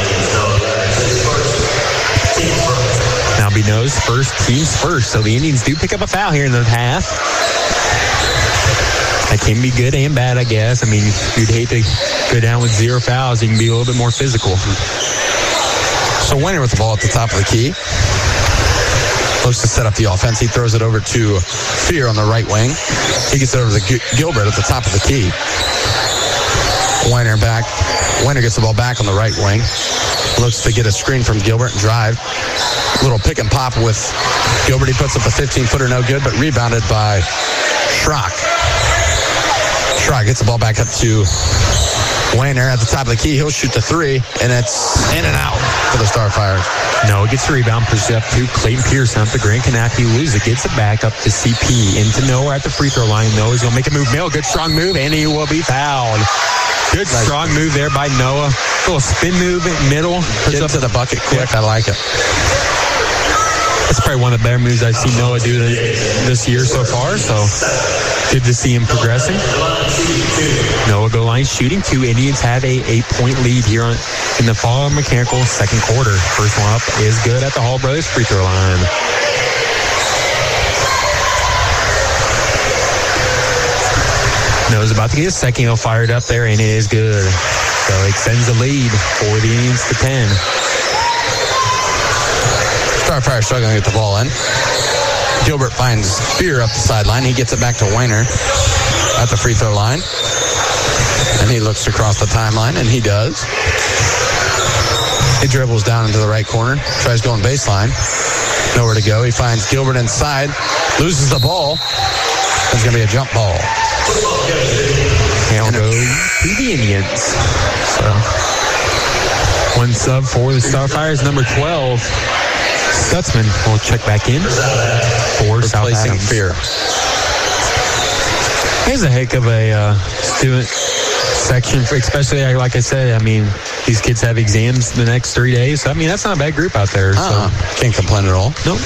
So. Now be knows first team's first. So the Indians do pick up a foul here in the half. That can be good and bad, I guess. I mean, you'd hate to go down with zero fouls. You can be a little bit more physical. So Wayner with the ball at the top of the key. Looks to set up the offense. He throws it over to Fear on the right wing. He gets it over to Gilbert at the top of the key. Wayner back. Wayner gets the ball back on the right wing. Looks to get a screen from Gilbert and drive. Little pick and pop with Gilbert. He puts up a fifteen-footer, no good, but rebounded by Schrock. Schrock gets the ball back up to Wayner at the top of the key. He'll shoot the three, and it's in and out for the Starfires. No, it gets the rebound, pushes up to Clayton Pearson up to Grant Canappi. Loses it, gets it back up to C P. Into Noah at the free throw line. Noah's going to make a move. Mill, good strong move, and he will be fouled. Good nice. Strong move there by Noah. A little spin move in middle. Get to the bucket quick. Yeah. I like it. That's probably one of the better moves I've seen Noah do this year so far. So good to see him progressing. Noah go line shooting. Two Indians have a eight-point lead here on, in the Fowler Mechanical second quarter. First one up is good at the Hall Brothers free throw line. Noah's about to get a second. He'll fire it up there, and it is good. So it extends the lead for the Indians to ten. Starfire struggling to get the ball in. Gilbert finds Fear up the sideline. He gets it back to Wayner at the free throw line. And he looks across the timeline, and he does. He dribbles down into the right corner. Tries going baseline. Nowhere to go. He finds Gilbert inside. Loses the ball. It's going to be a jump ball. And we'll go to the Indians. So one sub for the Starfires, number twelve. Stutzman will check back in for South Adams. Fear. Here's a heck of a uh, student section, for, especially like I said. I mean, these kids have exams the next three days. So, I mean, that's not a bad group out there. Uh-uh. So can't complain at all. Nope.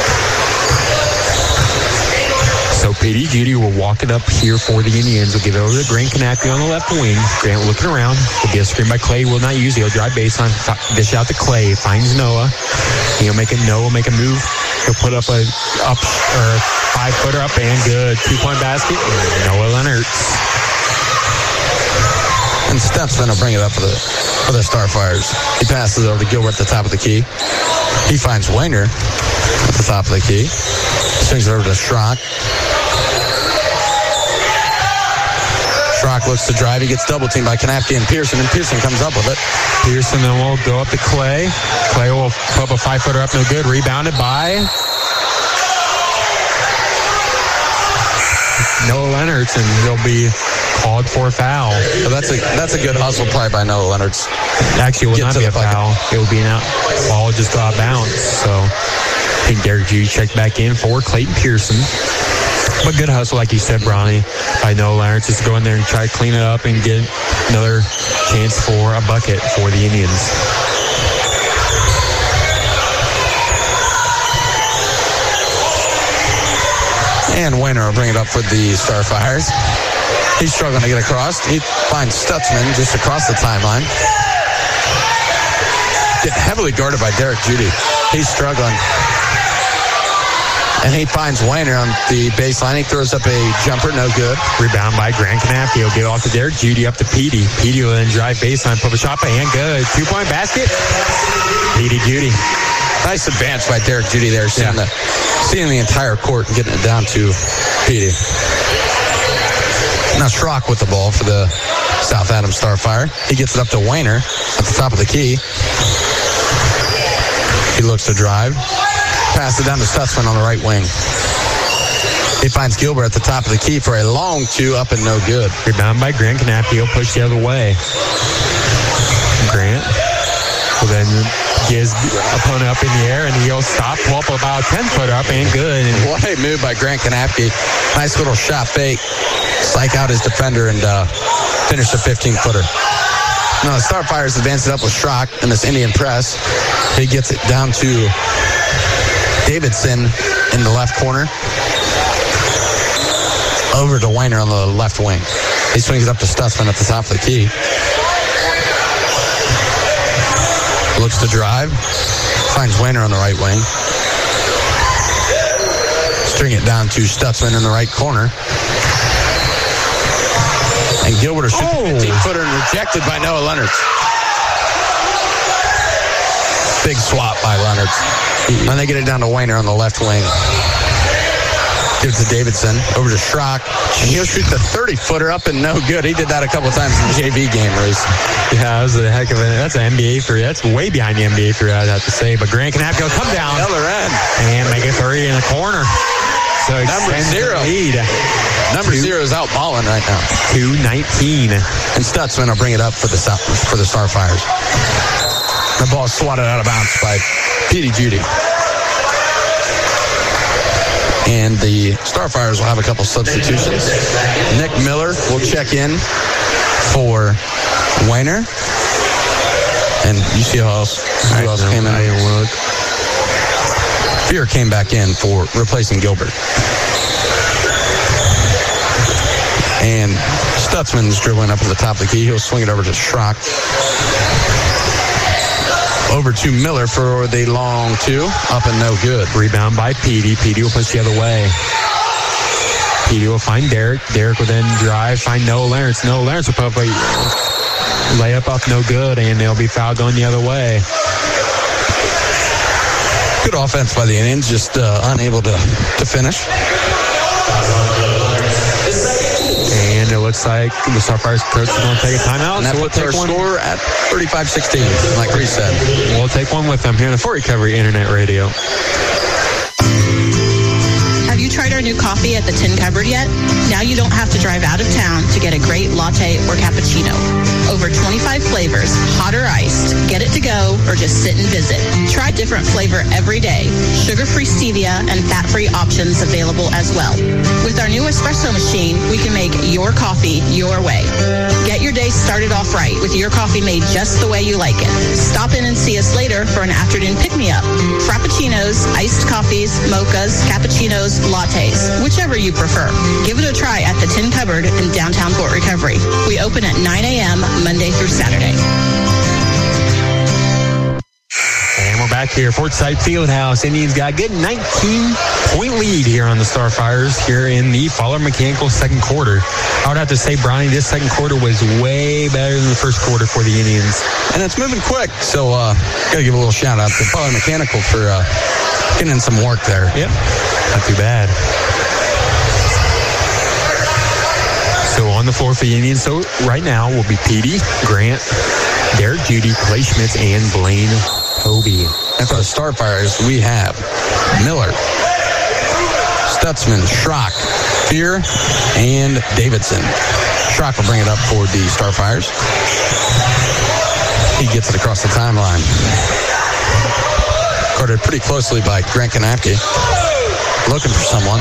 So P D Judy will walk it up here for the Indians. We'll give it over to Grant Canappi on the left wing. Grant looking around. Will get a screen by Clay. Will not use it. He'll drive baseline. Dish out to Clay. Finds Noah. He'll make it. Noah make a move. He'll put up a up or five footer up and good two point basket. Noah Leonard. And Stutzman will bring it up for the for the Starfires. He passes it over to Gilbert at the top of the key. He finds Wayner at the top of the key. Swings it over to Schrock. Schrock looks to drive. He gets double teamed by Canappi and Pearson, and Pearson comes up with it. Pearson then will go up to Clay. Clay will put up a five footer up, no good. Rebounded by Noah Leonards, and he'll be called for a foul. So that's a that's a good hustle play by Noah Leonards. Actually, it will Get not be a bucket. foul. It will be an out. Ball just got bounced. So I think Derek Judy checked back in for Clayton Pearson. But good hustle, like you said, Bronny, by Noah Leonards, just to go in there and try to clean it up and get another chance for a bucket for the Indians. And Weiner will bring it up for the Starfires. He's struggling to get across. He finds Stutzman just across the timeline. Get heavily guarded by Derek Judy. He's struggling. And he finds Weiner on the baseline. He throws up a jumper, no good. Rebound by Grant Canapke. He'll get off to Derek Judy, up to Petey. Petey will then drive baseline, put a shot by and good. Two-point basket. Petey Judy. Nice advance by Derek Judy there, seeing, yeah. the, seeing the entire court and getting it down to Petey. Now Schrock with the ball for the South Adams Starfire. He gets it up to Weiner at the top of the key. He looks to drive. Pass it down to Stutzman on the right wing. He finds Gilbert at the top of the key for a long two, up and no good. Rebound by Grant Canapke. He'll push the other way. Grant will then get his opponent up in the air, and he'll stop, pull up about ten foot up, and good. And what a move by Grant Canapke. Nice little shot fake. Psych out his defender and uh, finish the fifteen-footer. Now the Starfires advance it up with Schrock in this Indian press. He gets it down to Davidson in the left corner. Over to Weiner on the left wing. He swings it up to Stutzman at the top of the key. Looks to drive. Finds Weiner on the right wing. String it down to Stutzman in the right corner. And Gilbert will shoot oh. the fifteen-footer and rejected by Noah Leonard. Big swap by Leonard. And they get it down to Weiner on the left wing. Gives to Davidson. Over to Schrock. And he'll shoot the thirty-footer up and no good. He did that a couple times in the J V game, Reese. Yeah, that was a heck of a... That's an N B A three. That's way behind the N B A three, I'd have to say. But Grant Canapke will come down. The other end. And make a three in the corner. So number zero. Lead. Number Two, zero is out balling right now. two nineteen. And Stutzman will bring it up for the for the Starfires. The ball swatted out of bounds by Petey Judy. And the Starfires will have a couple substitutions. Nick Miller will check in for Weiner. And you see who else, who else came in? I didn't look. Fear came back in for replacing Gilbert. And Stutzman's dribbling up at the top of the key. He'll swing it over to Schrock. Over to Miller for the long two. Up and no good. Rebound by Petey. Petey will push the other way. Petey will find Derek. Derek will then drive, find Noah Lawrence. Noah Lawrence will probably lay up up no good, and they'll be fouled going the other way. Good offense by the Indians, just uh, unable to, to finish. And it looks like the Starfires coach is going to take a timeout. And that so puts we'll our one. score at thirty-five sixteen, like Reese said. We'll take one with them here on the Fort Recovery Internet Radio. Have you tried our new coffee at the Tin Cupboard yet? Now you don't have to drive out of town to get a great latte or cappuccino. Over twenty-five flavors, hot or iced. Get it to go or just sit and visit. Try different flavor every day. Sugar-free stevia and fat-free options available as well. With our new espresso machine, we can make your coffee your way. Get your day started off right with your coffee made just the way you like it. Stop in and see us later for an afternoon pick-me-up. Frappuccinos, iced coffees, mochas, cappuccinos, lattes, whichever you prefer. Give it a try at the Tin Cupboard in downtown Fort Recovery. We open at nine a.m. Monday through Saturday. And we're back here, Fortside Fieldhouse. Indians got a good nineteen-point lead here on the Starfires here in the Fowler Mechanical second quarter. I would have to say, Brownie, this second quarter was way better than the first quarter for the Indians. And it's moving quick, so uh, got to give a little shout-out to Fowler Mechanical for uh, getting in some work there. Yep, not too bad. So on the floor for the Indians, so right now will be Petey, Grant, Derek Judy, Clay Schmitz, and Blaine Hobie. And for the Starfires, we have Miller, Stutzman, Schrock, Fear, and Davidson. Schrock will bring it up for the Starfires. He gets it across the timeline. Guarded pretty closely by Grant Canapke. Looking for someone.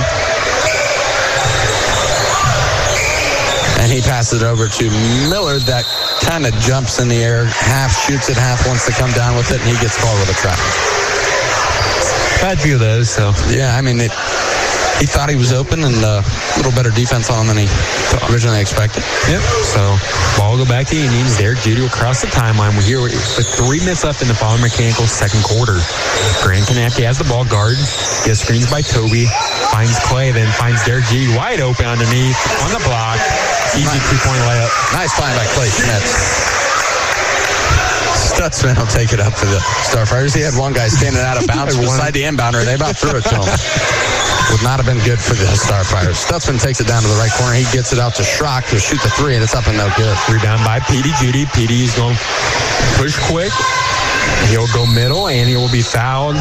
And he passes it over to Miller that kind of jumps in the air, half shoots it, half wants to come down with it, and he gets called with a trap. Bad view of those, so. Yeah, I mean, it, he thought he was open, and uh, a little better defense on him than he originally expected. Yep. So ball will go back to the Indians. Derek Judy will cross the timeline. We're here with three minutes left in the Power Mechanical second quarter. Grant Canapke has the ball guard. Gets screens by Toby. Finds Clay, then finds Derek Judy wide open underneath on the block. Easy nice. two-point layup. Nice find by Clay Schmitz. Stutzman will take it up for the Starfires. He had one guy standing out of bounds beside the inbounder. They about threw it to him. Would not have been good for the Starfires. Stutzman takes it down to the right corner. He gets it out to Schrock to shoot the three, and it's up and no good. Rebound by Petey Judy. Petey's going to push quick. He'll go middle, and he will be fouled.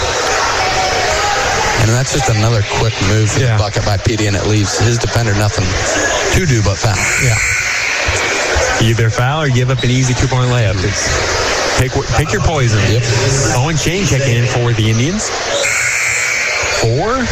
And that's just another quick move for yeah. the bucket by Petey, and it leaves his defender nothing to do but foul. Yeah. Either foul or give up an easy two-point layup. It's pick, pick your poison. Yep. Owen Shane checking in for the Indians. Four.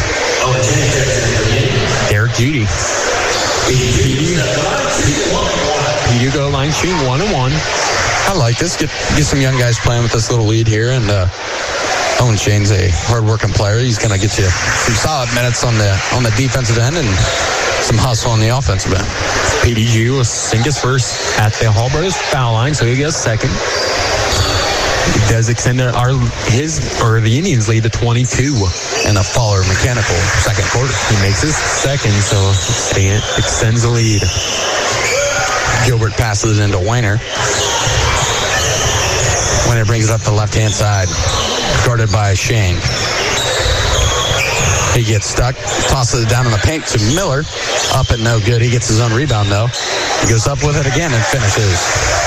Derek Judy. Petey. Petey go line shooting one and one. I like this. Get get some young guys playing with this little lead here, and uh, Owen Shane's a hard-working player. He's going to get you some solid minutes on the on the defensive end and some hustle on the offensive end. P D G will sink his first at the Hall Brothers foul line, so he gets second. It does extend our his or the Indians lead to twenty-two. And a Faller Mechanical second quarter. He makes his second, so it extends the lead. Gilbert passes it into Weiner. Weiner brings it up the left-hand side, guarded by Shane. He gets stuck, tosses it down in the paint to Miller. Up and no good. He gets his own rebound, though. He goes up with it again and finishes.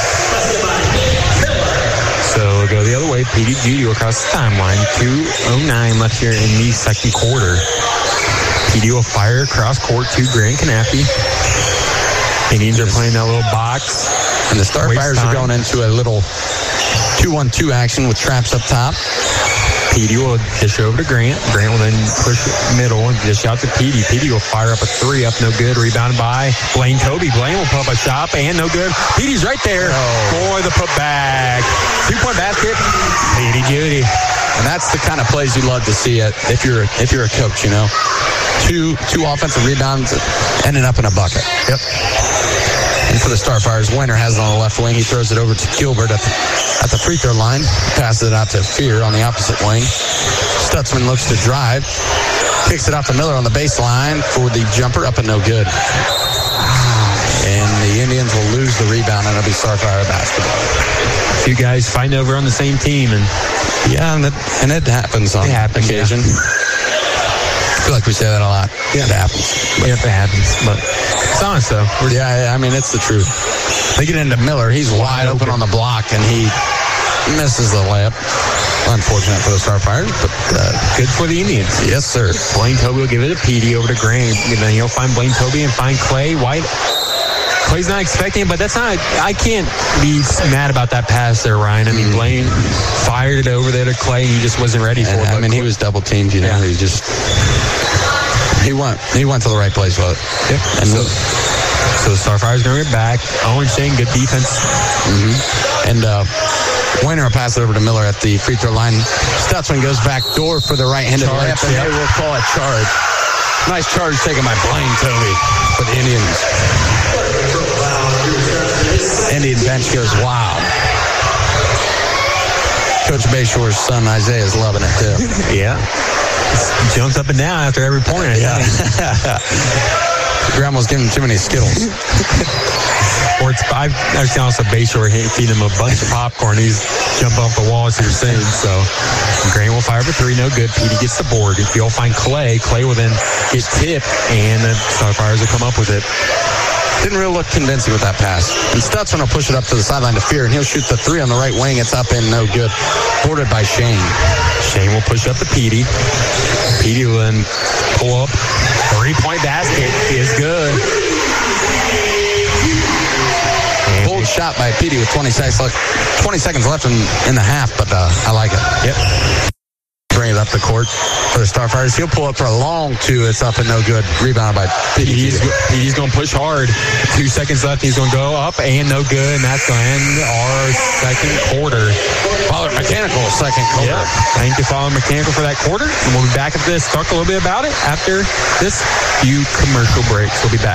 So we'll go the other way. P D G across the timeline. two oh nine left here in the second quarter. P D will fire across court to Grant Canapke. Indians are playing that little box. And the Starfires are going into a little two one two action with traps up top. P D will dish over to Grant. Grant will then push middle and dish out to P D. P D will fire up a three, up no good. Rebounded by Blaine Toby. Blaine will put up a shot and no good. P D's right there oh. for the putback. Two-point basket. P D Judy. And that's the kind of plays you love to see it if you're if you're a coach, you know. Two two offensive rebounds ending up in a bucket. Yep. And for the Starfires, Weiner has it on the left wing. He throws it over to Gilbert at the, at the free throw line. Passes it out to Fear on the opposite wing. Stutzman looks to drive. Kicks it out to Miller on the baseline for the jumper. Up and no good. And the Indians will lose the rebound, and it'll be Starfire basketball. Two guys fighting over on the same team. and Yeah, and it, and it happens on it happens, occasion. Yeah. I feel like we say that a lot. Yeah. It happens. But, yeah, it happens. But it's honest, though. We're, yeah, I mean, it's the truth. They get into Miller. He's wide, wide open, open on the block, and he misses the layup. Unfortunate for the Starfires, but uh, good for the Indians. Yes, sir. Blaine Toby will give it to P D over to Grant. And then he'll find Blaine Toby and find Clay White. Clay's not expecting it, but that's not, I can't be mad about that pass there, Ryan. I mean, mm. Blaine fired it over there to Clay, and he just wasn't ready for and, it. I mean, he was double teamed, you know. Yeah. He just, he went, he went to the right place with it. Yep. And so, so the Starfires going to get back. Owen Shane, good defense. Mm-hmm. And, uh, Weiner will pass it over to Miller at the free throw line. Stutzman goes back door for the right-handed layup, and they will call it charge. Nice charge taken by Blaine Toby for the Indians. Indian bench goes wild. Coach Bayshore's son Isaiah is loving it too. Yeah. Jumps up and down after every point. Yeah. Grandma's giving him too many Skittles. Or it's, I've actually also Bayshore feed him a bunch of popcorn. He's jumping off the wall as you're saying. So Grant will fire for three, no good. Petey gets the board. If you'll find Clay, Clay will then get tipped, and the Starfires will come up with it. Didn't really look convincing with that pass. And Stutzman will push it up to the sideline to Fear, and he'll shoot the three on the right wing. It's up and no good. Boarded by Shane. Shane will push up to Petey. Petey will then pull up. Three-point basket is good. Bold shot by Petey with twenty seconds left, twenty seconds left in, in the half, but uh, I like it. Yep. bring it up the court for the Starfires. He'll pull up for a long two. It's up and no good. Rebounded by P D. He's, he's going to push hard. Two seconds left. He's going to go up and no good, and that's going to end our second quarter. Fowler Mechanical, second quarter. Yep. Thank you, Fowler Mechanical, for that quarter. And we'll be back at this, talk a little bit about it after this few commercial breaks. We'll be back.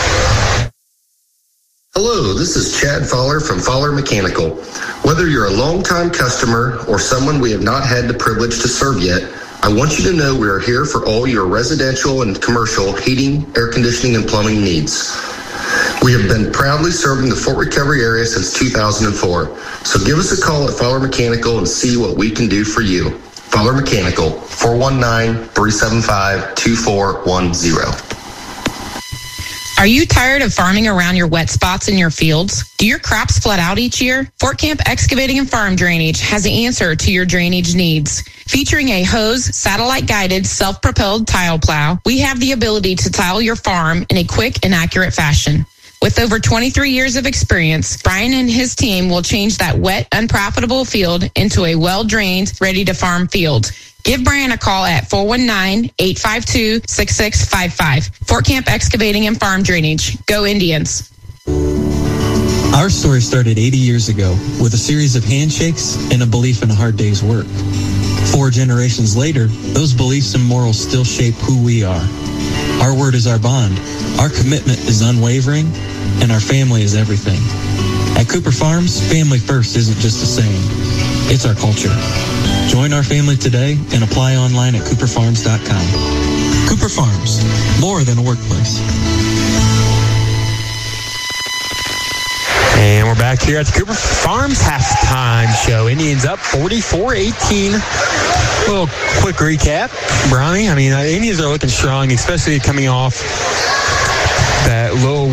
Hello, this is Chad Fowler from Fowler Mechanical. Whether you're a longtime customer or someone we have not had the privilege to serve yet, I want you to know we are here for all your residential and commercial heating, air conditioning, and plumbing needs. We have been proudly serving the Fort Recovery area since two thousand four, so give us a call at Fowler Mechanical and see what we can do for you. Fowler Mechanical, four one nine, three seven five, two four one zero. Are you tired of farming around your wet spots in your fields? Do your crops flood out each year? Fort Camp Excavating and Farm Drainage has the answer to your drainage needs. Featuring a hose, satellite-guided, self-propelled tile plow, we have the ability to tile your farm in a quick and accurate fashion. With over twenty-three years of experience, Brian and his team will change that wet, unprofitable field into a well-drained, ready-to-farm field. Give Brian a call at four one nine, eight five two, six six five five. Fort Camp Excavating and Farm Drainage. Go Indians. Our story started eighty years ago with a series of handshakes and a belief in a hard day's work. Four generations later, those beliefs and morals still shape who we are. Our word is our bond. Our commitment is unwavering, and our family is everything. At Cooper Farms, family first isn't just a saying. It's our culture. Join our family today and apply online at cooper farms dot com. Cooper Farms, more than a workplace. And we're back here at the Cooper Farms halftime show. Indians up forty-four eighteen. A little quick recap, Brownie. I mean, uh, Indians are looking strong, especially coming off that little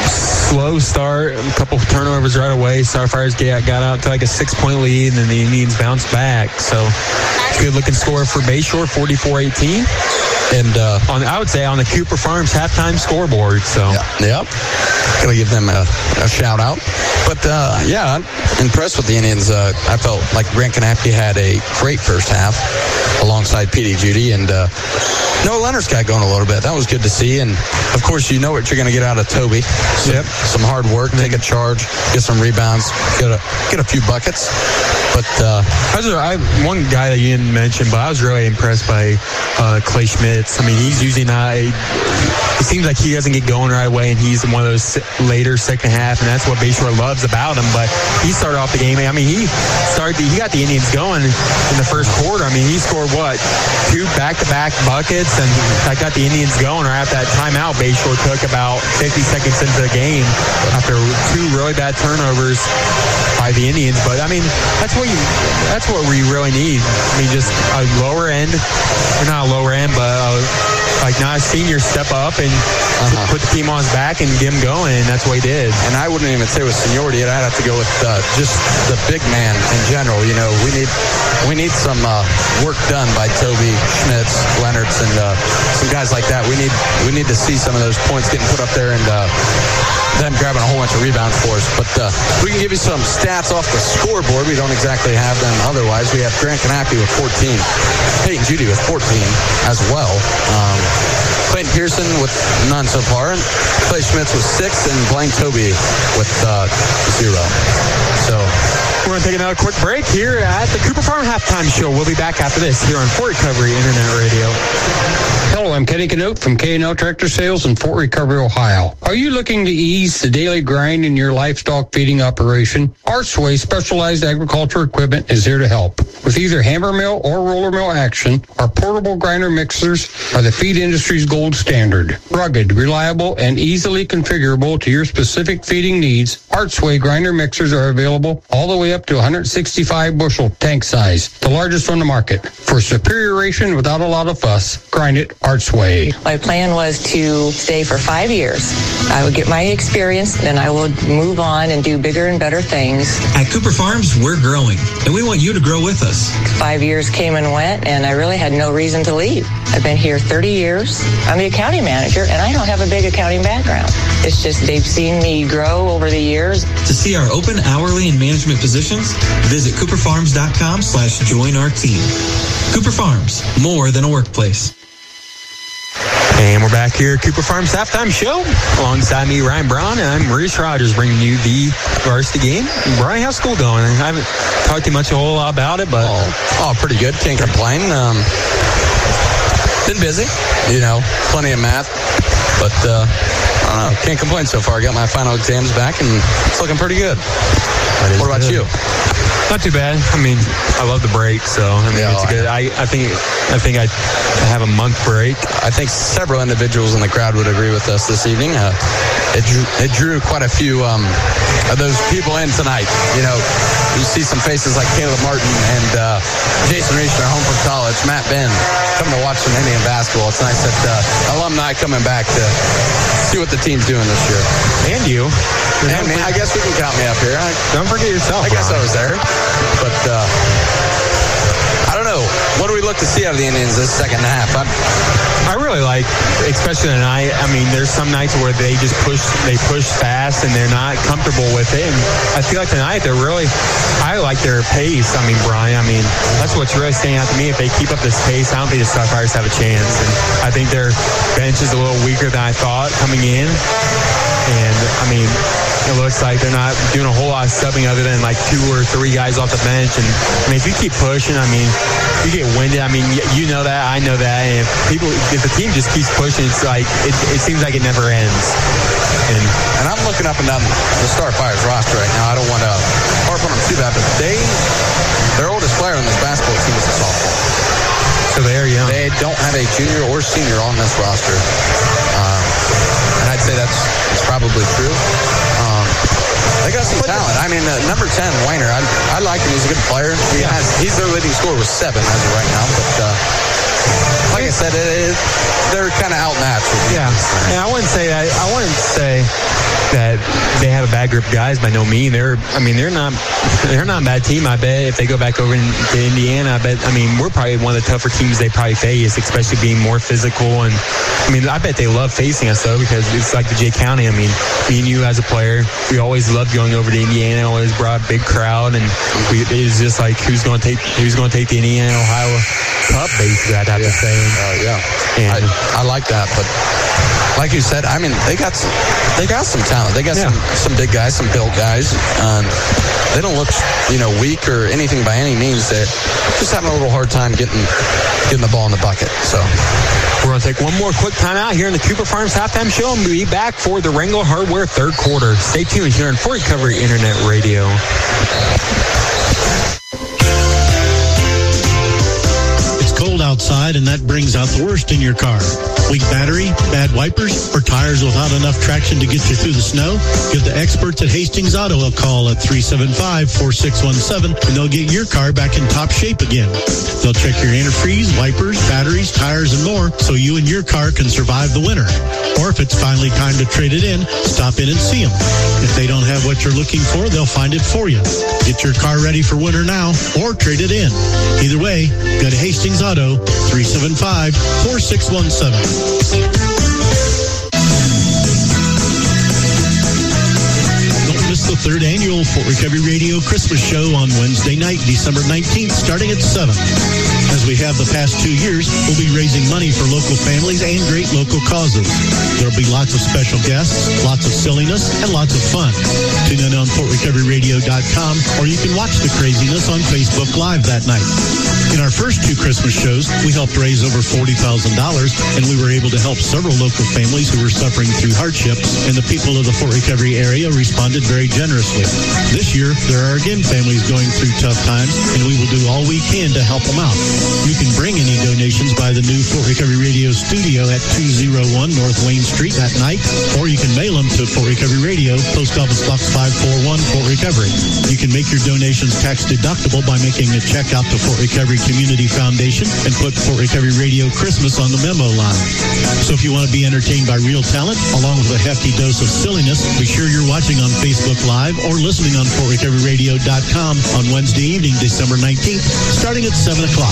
slow start, a couple of turnovers right away. Starfires got, got out to like a six-point lead, and then the Indians bounced back. So, good-looking score for Bayshore, forty-four eighteen. And uh, on, I would say on the Cooper Farms halftime scoreboard. So, yeah, yep. Gotta give them a, a shout out. But uh, yeah, I'm impressed with the Indians. Uh, I felt like Grant Canapke had a great first half alongside P D Judy, and uh, Noah Leonard's got going a little bit. That was good to see. And of course, you know what you're going to get out of Toby. Some, yep. some hard work, take a charge, get some rebounds, get a get a few buckets. But uh, I was, I, one guy that you didn't mention, but I was really impressed by uh, Clay Schmitz. I mean, he's usually not. A, it seems like he doesn't get going right away, and he's one of those later second half, and that's what Bayshore loves about him. But he started off the game. I mean, he started. The, he got the Indians going in the first quarter. I mean, he scored what two back-to-back buckets, and that got the Indians going. Or after that timeout, Bayshore took about fifty seconds into the game after two really bad turnovers by the Indians. But I mean, that's what you. That's what we really need. I mean, just a lower end, or not a lower end, but uh, like not a senior step up and uh-huh. put the team on his back and get him going. And that's what he did. And I wouldn't even say with seniority. I'd have to go with uh, just the big man in general. You know, we need we need some uh, work done by Toby, Schmitz, Leonards, and uh, some guys like that. We need we need to see some of those points getting put up there and uh, them grabbing a whole bunch of rebounds for us. But uh, we can give you some stats off the scoreboard. We don't exactly have them otherwise. We have Grant Canapke with fourteen, Peyton Judy with fourteen as well. Um, Clayton Pearson with none so far, and Clay Schmitz with six, and Blaine Toby with uh, zero. So we're going to take another quick break here at the Cooper Farm Halftime Show. We'll be back after this here on Fort Recovery Internet Radio. Hello, I'm Kenny Canote from K and L Tractor Sales in Fort Recovery, Ohio. Are you looking to ease the daily grind in your livestock feeding operation? Archway Specialized Agriculture Equipment is here to help. With either hammer mill or roller mill action, our portable grinder mixers are the feed industry's gold standard. Rugged, reliable, and easily configurable to your specific feeding needs, Archway grinder mixers are available all the way up to one hundred sixty-five bushel tank size, the largest on the market. For superior ration without a lot of fuss, grind it Archway. My plan was to stay for five years. I would get my experience, then I would move on and do bigger and better things. At Cooper Farms, we're growing, and we want you to grow with us. Five years came and went, and I really had no reason to leave. I've been here thirty years. I'm the accounting manager, and I don't have a big accounting background. It's just they've seen me grow over the years. To see our open hourly and management positions, visit cooper farms dot com slash join our team. Cooper Farms, more than a workplace. And we're back here at Cooper Farms Halftime Show. Alongside me, Ryan Braun, and I'm Maurice Rogers bringing you the varsity game. Brian, how's school going? I haven't talked too much a whole lot about it, but... Oh, oh pretty good. Can't complain. Um, been busy, you know, plenty of math. But, uh, I don't know, can't complain so far. I got my final exams back, and it's looking pretty good. What about good. you? Not too bad. I mean, I love the break, so I mean, yeah, it's good. I, I think I think I have a month break. I think several individuals in the crowd would agree with us this evening. Uh, it drew it drew quite a few um, of those people in tonight. You know, you see some faces like Caleb Martin and uh, Jason Reachner home from college, Matt Ben coming to watch some Indian basketball. It's nice that uh, alumni coming back to see what the team's doing this year. And you. And me, I guess we can count me up here. I, don't forget yourself. I guess Ron. I was there. But uh, I don't know. What do we look to see out of the Indians this second half? I, I really like, especially tonight. I mean, there's some nights where they just push, they push fast, and they're not comfortable with it. And I feel like tonight they're really, I like their pace. I mean, Brian, I mean, that's what's really standing out to me. If they keep up this pace, I don't think the Starfires have a chance. And I think their bench is a little weaker than I thought coming in. And I mean, it looks like they're not doing a whole lot of subbing other than like two or three guys off the bench. And I mean, if you keep pushing, I mean, you get winded. I mean, you know that, I know that. And if people, if the team just keeps pushing, it's like it, it seems like it never ends. And and I'm looking up and down the Starfires roster right now. I don't want to harp on them too bad, but they, their oldest player on this basketball team is a sophomore. So they're young. They don't have a junior or senior on this roster. Um, and I'd say that's, that's probably true. Um, they got some but talent. I mean, uh, number ten, Weiner, I, I like him. He's a good player. He yeah. has, he's their leading scorer with seven as of right now. But uh, like I said, it, it, they're kind of outmatched. Yeah. And I wouldn't say that. I wouldn't say that they have a bad group of guys by no means. They're, I mean, they're not, they're not a bad team. I bet if they go back over to Indiana, I bet, I mean, we're probably one of the tougher teams they probably face, especially being more physical. And I mean, I bet they love facing us though, because it's like the Jay County. I mean, me and you as a player, we always loved going over to Indiana. Always brought a big crowd, and we, it was just like who's going to take, who's going to take the Indiana Ohio Cup, basically. I'd have yeah. to say. Uh, yeah, and I, I like that, but like you said, I mean, they got some, they got some talent. They got yeah. some, some big guys, some built guys. Um, they don't look, you know, weak or anything by any means. They're just having a little hard time getting getting the ball in the bucket. So we're going to take one more quick time out here in the Cooper Farms Halftime Show, and we'll be back for the Wrangler Hardware third quarter. Stay tuned here on Fort Recovery Internet Radio. Cold outside, and that brings out the worst in your car. Weak battery, bad wipers, or tires without enough traction to get you through the snow? Give the experts at Hastings Auto a call at three seven five, four six one seven, and they'll get your car back in top shape again. They'll check your antifreeze, wipers, batteries, tires, and more so you and your car can survive the winter. Or if it's finally time to trade it in, stop in and see them. If they don't have what you're looking for, they'll find it for you. Get your car ready for winter now or trade it in. Either way, go to Hastings Auto, three seven five, four six one seven. Don't miss the third annual Fort Recovery Radio Christmas Show on Wednesday night, December nineteenth, starting at seven. As we have the past two years, we'll be raising money for local families and great local causes. There'll be lots of special guests, lots of silliness, and lots of fun. Tune in on Fort Recovery Radio dot com, or you can watch the craziness on Facebook Live that night. In our first two Christmas shows, we helped raise over forty thousand dollars, and we were able to help several local families who were suffering through hardships, and the people of the Fort Recovery area responded very generously. This year, there are again families going through tough times, and we will do all we can to help them out. You can bring any donations by the new Fort Recovery Radio studio at two oh one North Wayne Street that night, or you can mail them to Fort Recovery Radio, Post Office Box five forty-one, Fort Recovery. You can make your donations tax deductible by making a check out to Fort Recovery Community Foundation and put Fort Recovery Radio Christmas on the memo line. So if you want to be entertained by real talent, along with a hefty dose of silliness, be sure you're watching on Facebook Live or listening on Fort Recovery Radio dot com on Wednesday evening, December nineteenth, starting at seven o'clock.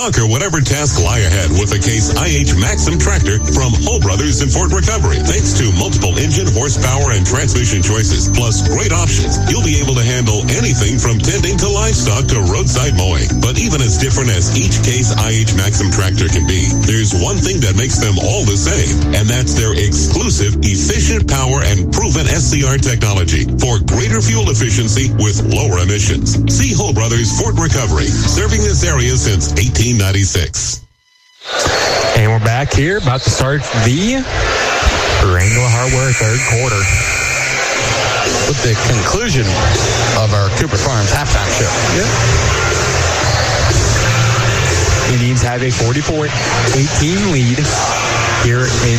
Conquer whatever task lie ahead with a Case I H Maxim tractor from Hull Brothers in Fort Recovery. Thanks to multiple engine, horsepower, and transmission choices, plus great options, you'll be able to handle anything from tending to livestock to roadside mowing. But even as different as each Case I H Maxim tractor can be, there's one thing that makes them all the same, and that's their exclusive, efficient power and proven S C R technology for greater fuel efficiency with lower emissions. See Hull Brothers Fort Recovery, serving this area since eighteen ninety-six. And we're back here, about to start the Wrangler Hardware third quarter. With the conclusion of our Cooper Farms halftime show. Yep. Indians have a forty-four eighteen lead here in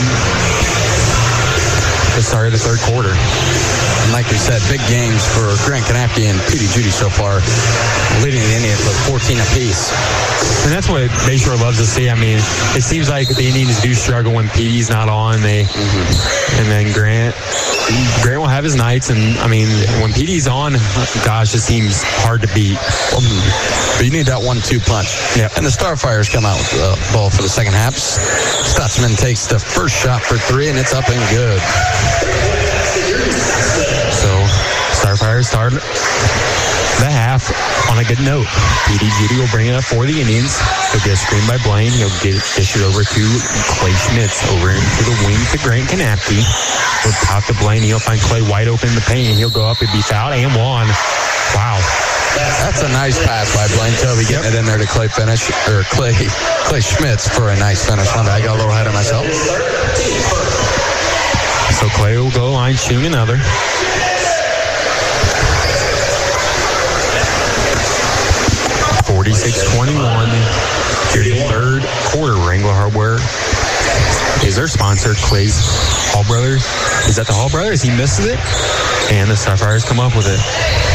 the start of the third quarter. And like we said, big games for Grant Kanapke and P D Judy so far, leading the Indians with fourteen apiece. And that's what Bayshore loves to see. I mean, it seems like the Indians do struggle when P D's not on. They mm-hmm. And then Grant, Grant will have his nights. And, I mean, when P D's on, gosh, it seems hard to beat. Mm-hmm. But you need that one two punch. Yep. And the Starfires come out with the ball for the second half. Stutzman takes the first shot for three, and it's up and good. So, Starfires start the half on a good note. P D Judy will bring it up for the Indians. He'll get a screen by Blaine. He'll get dish it over to Clay Schmitz, over into the wing to Grant Kanapke. He'll top to Blaine. He'll find Clay wide open in the paint. He'll go up and be fouled and one. Wow. That's a nice pass by Blaine Toby, getting yep. it in there to Clay finish, or Clay Clay Schmitz for a nice finish. I got a little ahead of myself. So Clay will go line, shooting another. forty-six twenty-one. Here the third quarter. Wrangler Hardware is their sponsor. Clay's Hall Brothers. Is that the Hall Brothers? He misses it. And the Starfires come up with it.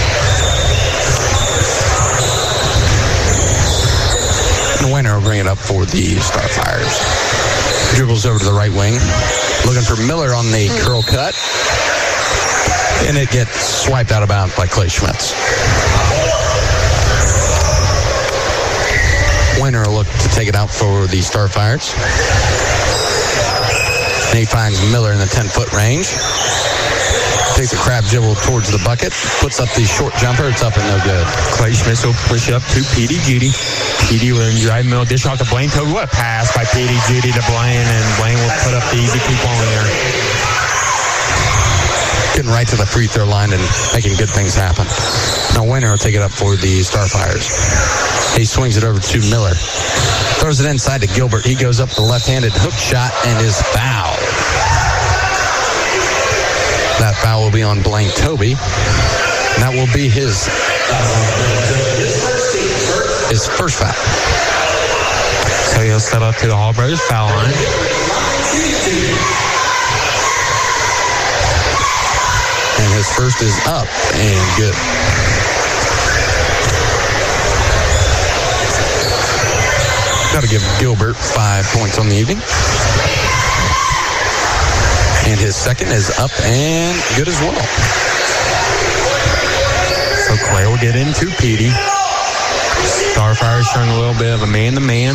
And Weiner will bring it up for the Starfires. Dribbles over to the right wing. Looking for Miller on the curl cut. And it gets swiped out of bounds by Clay Schmitz. Weiner will look to take it out for the Starfires. And he finds Miller in the ten-foot range. Takes a crab dribble towards the bucket. Puts up the short jumper. It's up and no good. Clay Schmitz will push up to P D Judy. P D will drive middle, dish off to Blaine Toby. What a pass by P D Judy to Blaine, and Blaine will put up the easy two-point there. Getting right to the free throw line and making good things happen. Now Weiner will take it up for the Starfires. He swings it over to Miller. Throws it inside to Gilbert. He goes up the left-handed hook shot and is fouled. That foul will be on Blaine Toby. And that will be his, his first foul. So he'll step up to the Hall Brothers foul line. And his first is up and good. Got to give Gilbert five points on the evening. And his second is up and good as well. So Clay will get into P D. Starfire showing a little bit of a man-to-man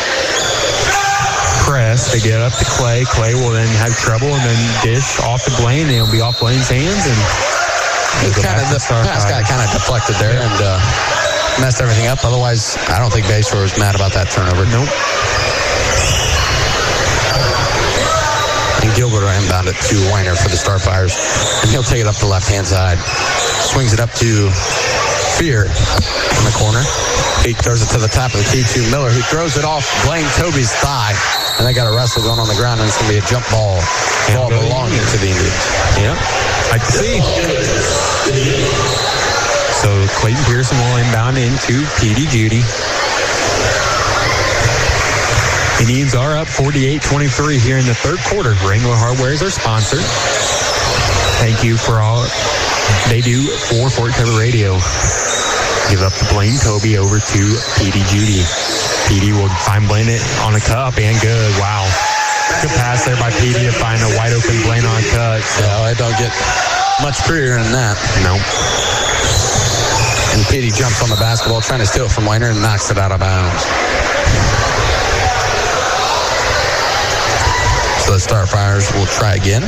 press to get up to Clay. Clay will then have trouble and then dish off to Blaine. It'll be off Blaine's hands. And kind of the pass got kind of deflected there and uh, messed everything up. Otherwise, I don't think Bayshore was mad about that turnover. Nope. And Gilbert will inbound it to Weiner for the Starfires. And he'll take it up the left-hand side. Swings it up to Fear in the corner. He throws it to the top of the key to Miller, who throws it off Blaine Toby's thigh. And they got a wrestle going on the ground, and it's going to be a jump ball. Ball belonging to the Indians. Yep. I can see. So Clayton Pearson will inbound into P D Judy. Indians are up forty-eight twenty-three here in the third quarter. Wrangler Hardware is our sponsor. Thank you for all they do for Fort Recovery Radio. Give up to Blaine Toby over to P D Judy. P D will find Blaine on a cup and good. Wow. Good pass there by P D to find a wide open Blaine on a cut. So I don't get much prettier than that. Nope. And P D jumps on the basketball, trying to steal it from Weiner and knocks it out of bounds. The Starfires will try again.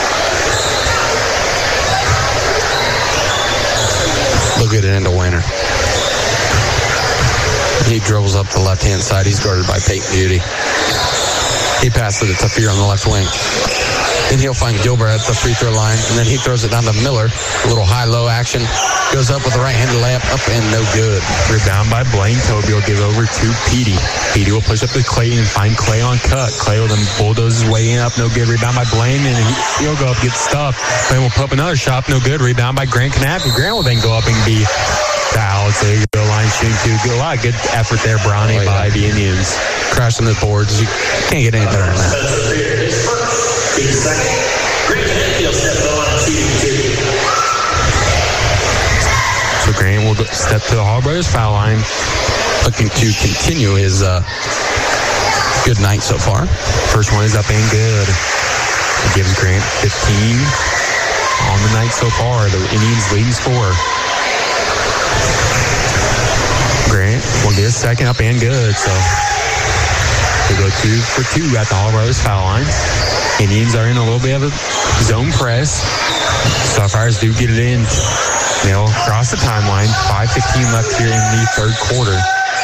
Look at it into Weiner. He dribbles up the left-hand side. He's guarded by Peyton Judy. He passes it to Fear on the left wing. Then he'll find Gilbert at the free throw line, and then he throws it down to Miller. A little high-low action. Goes up with a right-handed layup, up and no good. Rebound by Blaine. Toby will give over to Petey. Petey will push up to Clayton and find Clay on cut. Clay will then bulldoze his way in, up no good. Rebound by Blaine, and he'll go up, get stuck. Blaine will put up another shot, no good. Rebound by Grant Knappy. Grant will then go up and be fouled. So you go line shooting two. A lot of good effort there, Bronny, oh, yeah. by the Indians. Crashing the boards. You can't get any better than that. So Grant will step to the Hall Brothers foul line, looking to continue his uh, good night so far. First one is up and good. It gives Grant fifteen on the night so far. The Indians leading score. Grant will get a second up and good. So they go two for two at the Hall Brothers foul line. Indians are in a little bit of a zone press. Starfires do get it in. They'll cross the timeline. five fifteen left here in the third quarter.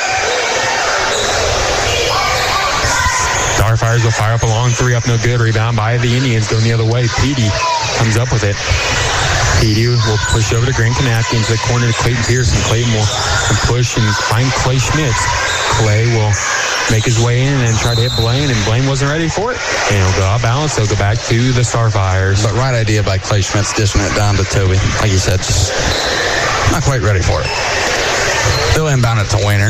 Starfires will fire up a long three, up no good. Rebound by the Indians, going the other way. Petey comes up with it. Petey will push over to Grant Knappy into the corner to Clayton Pearson. Clayton will push and find Clay Schmitz. Clay will make his way in and try to hit Blaine, and Blaine wasn't ready for it. And he'll go out balance. He'll go back to the Starfires. But right idea by Clay Schmitz, dishing it down to Toby. Like you said, just not quite ready for it. They'll inbound it to Weiner.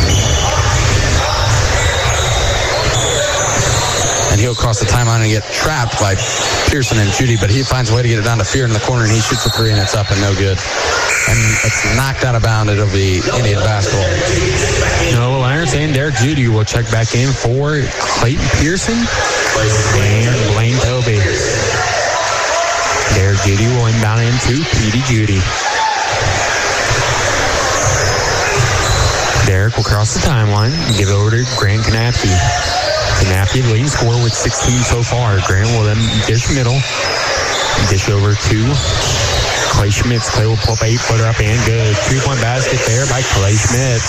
And he'll cross the timeline and get trapped by Pearson and Judy, but he finds a way to get it down to Fear in the corner, and he shoots a three, and it's up and no good. And it's knocked out of bounds. It'll be Indian basketball. No, well, I understand Derek Judy will check back in for Clayton Pearson and Blaine Toby. Derek Judy will inbound into Petey Judy. Derek will cross the timeline and give it over to Grant Knappy. Knappy leading scorer with sixteen so far. Grant will then dish middle. Dish over to Clay Schmitz. Clay will pull up eight footer up and good. Three-point basket there by Clay Schmitz.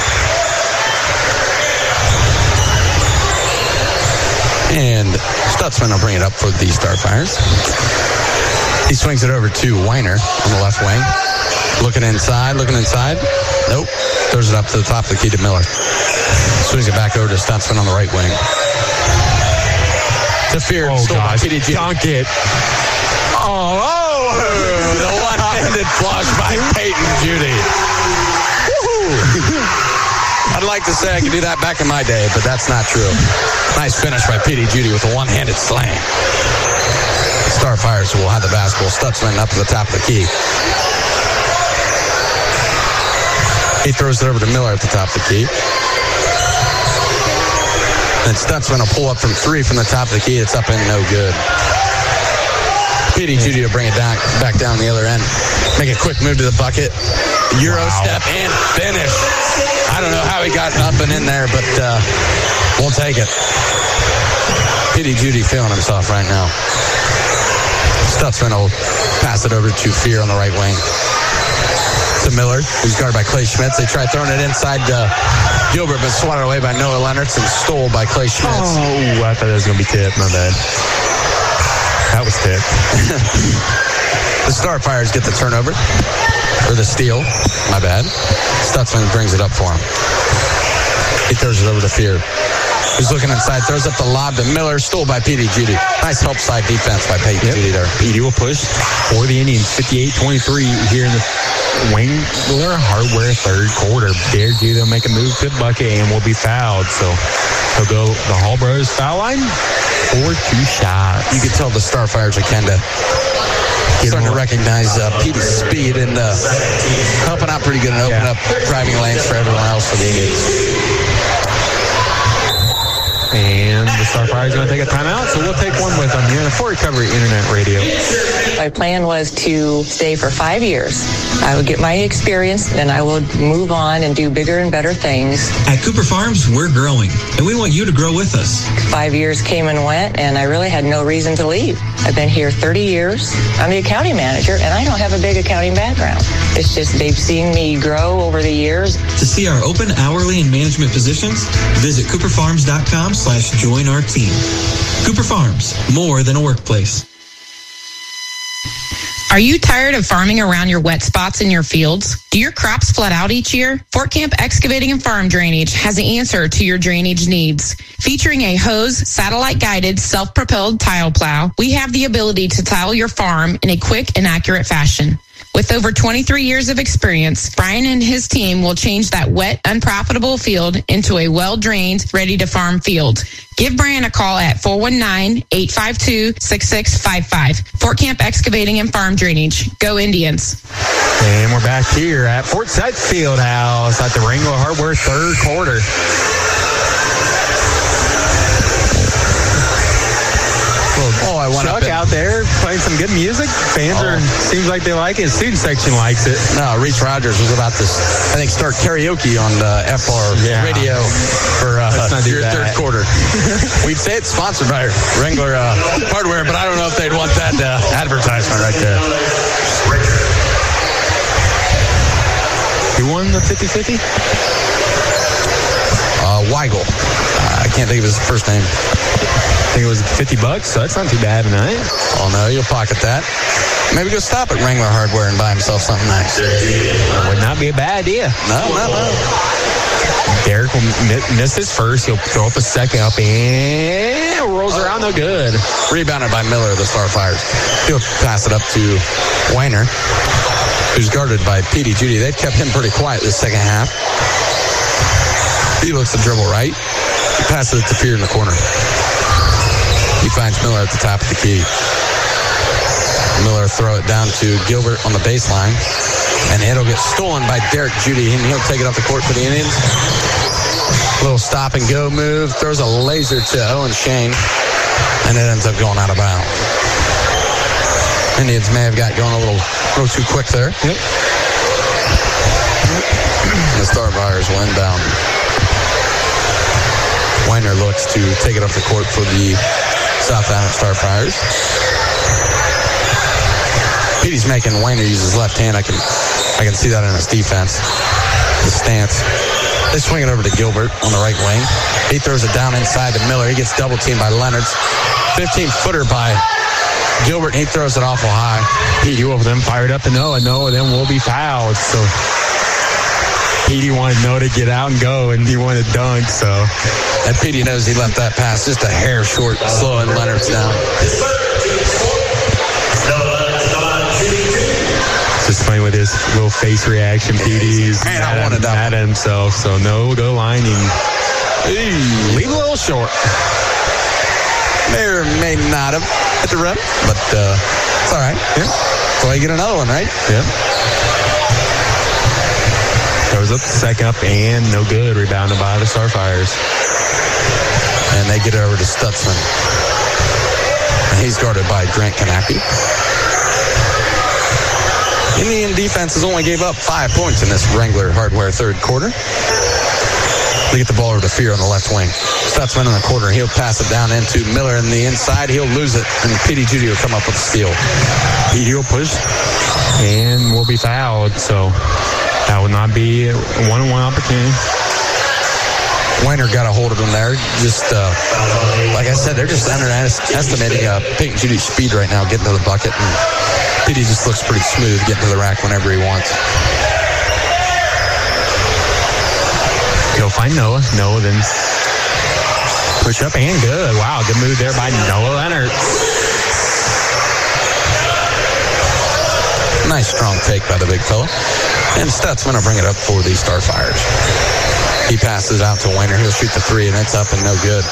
And Stutzman will bring it up for the Starfires. He swings it over to Weiner on the left wing. Looking inside, looking inside. Nope. Throws it up to the top of the key to Miller. Swings it back over to Stutzman on the right wing. To Fear. Oh, gosh. Dunk it. Oh, oh, the one-handed flush by Peyton Judy. I'd like to say I could do that back in my day, but that's not true. Nice finish by Petey Judy with a one-handed slam. Starfires will have the basketball. Stutzman up to the top of the key. He throws it over to Miller at the top of the key. And Stutzman will pull up from three from the top of the key. It's up and no good. Petey Judy will bring it down, back down the other end. Make a quick move to the bucket. Euro wow. step and finish. I don't know how he got up and in there, but uh, we'll take it. Petey Judy feeling himself right now. Stutzman will pass it over to Fear on the right wing. To Miller, who's guarded by Clay Schmitz. They try throwing it inside to Gilbert, but swatted away by Noah Leonard and stole by Clay Schmitz. Oh, I thought it was going to be tipped. My bad. That was tipped. The Starfires get the turnover, or the steal. My bad. Stutzman brings it up for him. He throws it over to Fear. Who's looking inside, throws up the lob to Miller, stole by Petey Judy. Nice help side defense by Peyton yep. Judy there. Petey will push for the Indians, fifty-eight twenty-three here in the Wangler Hardware third quarter. Derek Judy, they'll make a move to the bucket and will be fouled. So he'll go the Hall Brothers foul line for two shots. You can tell the Starfires are kind of starting to recognize uh, Petey's speed and uh, helping out pretty good and opening yeah. up driving lanes for everyone else for the Indians. and the Starfire is going to take a timeout, so we'll take one with them here on the Fort Recovery Internet Radio. My plan was to stay for five years. I would get my experience, then I would move on and do bigger and better things. At Cooper Farms, we're growing, and we want you to grow with us. Five years came and went, and I really had no reason to leave. I've been here thirty years. I'm the accounting manager, and I don't have a big accounting background. It's just they've seen me grow over the years. To see our open hourly and management positions, visit cooperfarms.com slash join our team. Cooper Farms, more than a workplace. Are you tired of farming around your wet spots in your fields? Do your crops flood out each year? Fort Camp Excavating and Farm Drainage has the answer to your drainage needs. Featuring a hose, satellite-guided, self-propelled tile plow, we have the ability to tile your farm in a quick and accurate fashion. With over twenty-three years of experience, Brian and his team will change that wet, unprofitable field into a well-drained, ready-to-farm field. Give Brian a call at four one nine, eight five two, six six five five. Fort Camp Excavating and Farm Drainage. Go Indians. And we're back here at Fort Sykes Fieldhouse at the Wrangler Hardware third quarter. Oh, I went Chuck out there playing some good music. Fans oh. are seems like they like it. Student section likes it. No, Reese Rogers was about to, I think, start karaoke on the F R yeah. radio for uh, your third quarter. We'd say it's sponsored by Wrangler uh, Hardware, but I don't know if they'd want that uh, advertisement right there. Who won the fifty-fifty? Uh, Weigel. Uh, I can't think of his first name. I think it was fifty bucks, so that's not too bad tonight. Oh, no, you'll pocket that. Maybe go stop at Wrangler Hardware and buy himself something nice. That would not be a bad idea. No, no, no. Derek will miss his first. He'll throw up a second up and rolls oh. around no good. Rebounded by Miller of the Starfires. He'll pass it up to Weiner, who's guarded by Petey Judy. They've kept him pretty quiet this second half. He looks to dribble right. He passes it to Fear in the corner. He finds Miller at the top of the key. Miller throw it down to Gilbert on the baseline. And it'll get stolen by Derek Judy. And he'll take it off the court for the Indians. Little stop and go move. Throws a laser to Owen Shane. And it ends up going out of bounds. Indians may have got going a little, little too quick there. Yep. The Starfires will inbound. Weiner looks to take it off the court for the South Island Starfires. Petey's making Weiner use his left hand. I can I can see that in his defense. The stance. They swing it over to Gilbert on the right wing. He throws it down inside to Miller. He gets double teamed by Leonards. fifteen-footer by Gilbert. He throws it awful high. Petey will them fired up to Noah. Noah then will be fouled. So Petey wanted Noah to get out and go, and he wanted to dunk, so. And Petey knows he left that pass just a hair short, slowing Leonards down. Just playing with his little face reaction. Petey's Man, mad, I wanted that mad at himself, so Noah will go lining. Leave a little short. May or may not have hit the rim, but uh, it's all right. Yeah. So you get another one, right? Yeah. Goes up the second up and no good. Rebounded by the Starfires. And they get it over to Stutzman. And he's guarded by Grant Kanaki. Indian defenses only gave up five points in this Wrangler Hardware third quarter. They get the ball over to Fear on the left wing. Stutzman in the corner. He'll pass it down into Miller in the inside. He'll lose it. And Petey Judy will come up with a steal. Petey will push and will be fouled. So that would not be a one-on-one opportunity. Weiner got a hold of him there. Just, uh, like I said, they're just underestimating uh, Peyton Judy's speed right now, getting to the bucket. And Petey just looks pretty smooth getting to the rack whenever he wants. Go find Noah. Noah then push up and good. Wow, good move there by Noah Leonard. Nice strong take by the big fella. And Stutzman will bring it up for the Starfires. He passes out to Weiner. He'll shoot the three, and it's up and no good.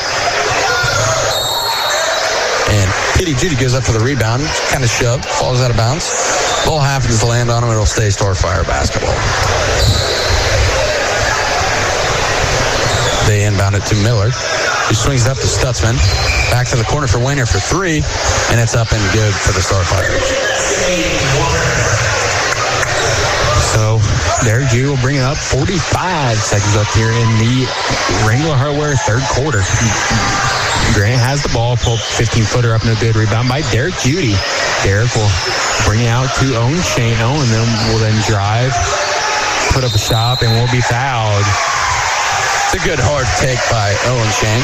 And Petey Judy goes up for the rebound, kind of shoved, falls out of bounds. Ball happens to land on him. It'll stay Starfire basketball. They inbound it to Miller. He swings it up to Stutzman. Back to the corner for Wayner for three, and it's up and good for the Starfires. So Derek G will bring it up. forty-five seconds up here in the Wrangler Hardware third quarter. Grant has the ball, pull fifteen-footer up, no good. Rebound by Derek Judy. Derek will bring it out to Owen Shane. Owen then will then drive, put up a shot, and will be fouled. It's a good hard take by Owen Shane.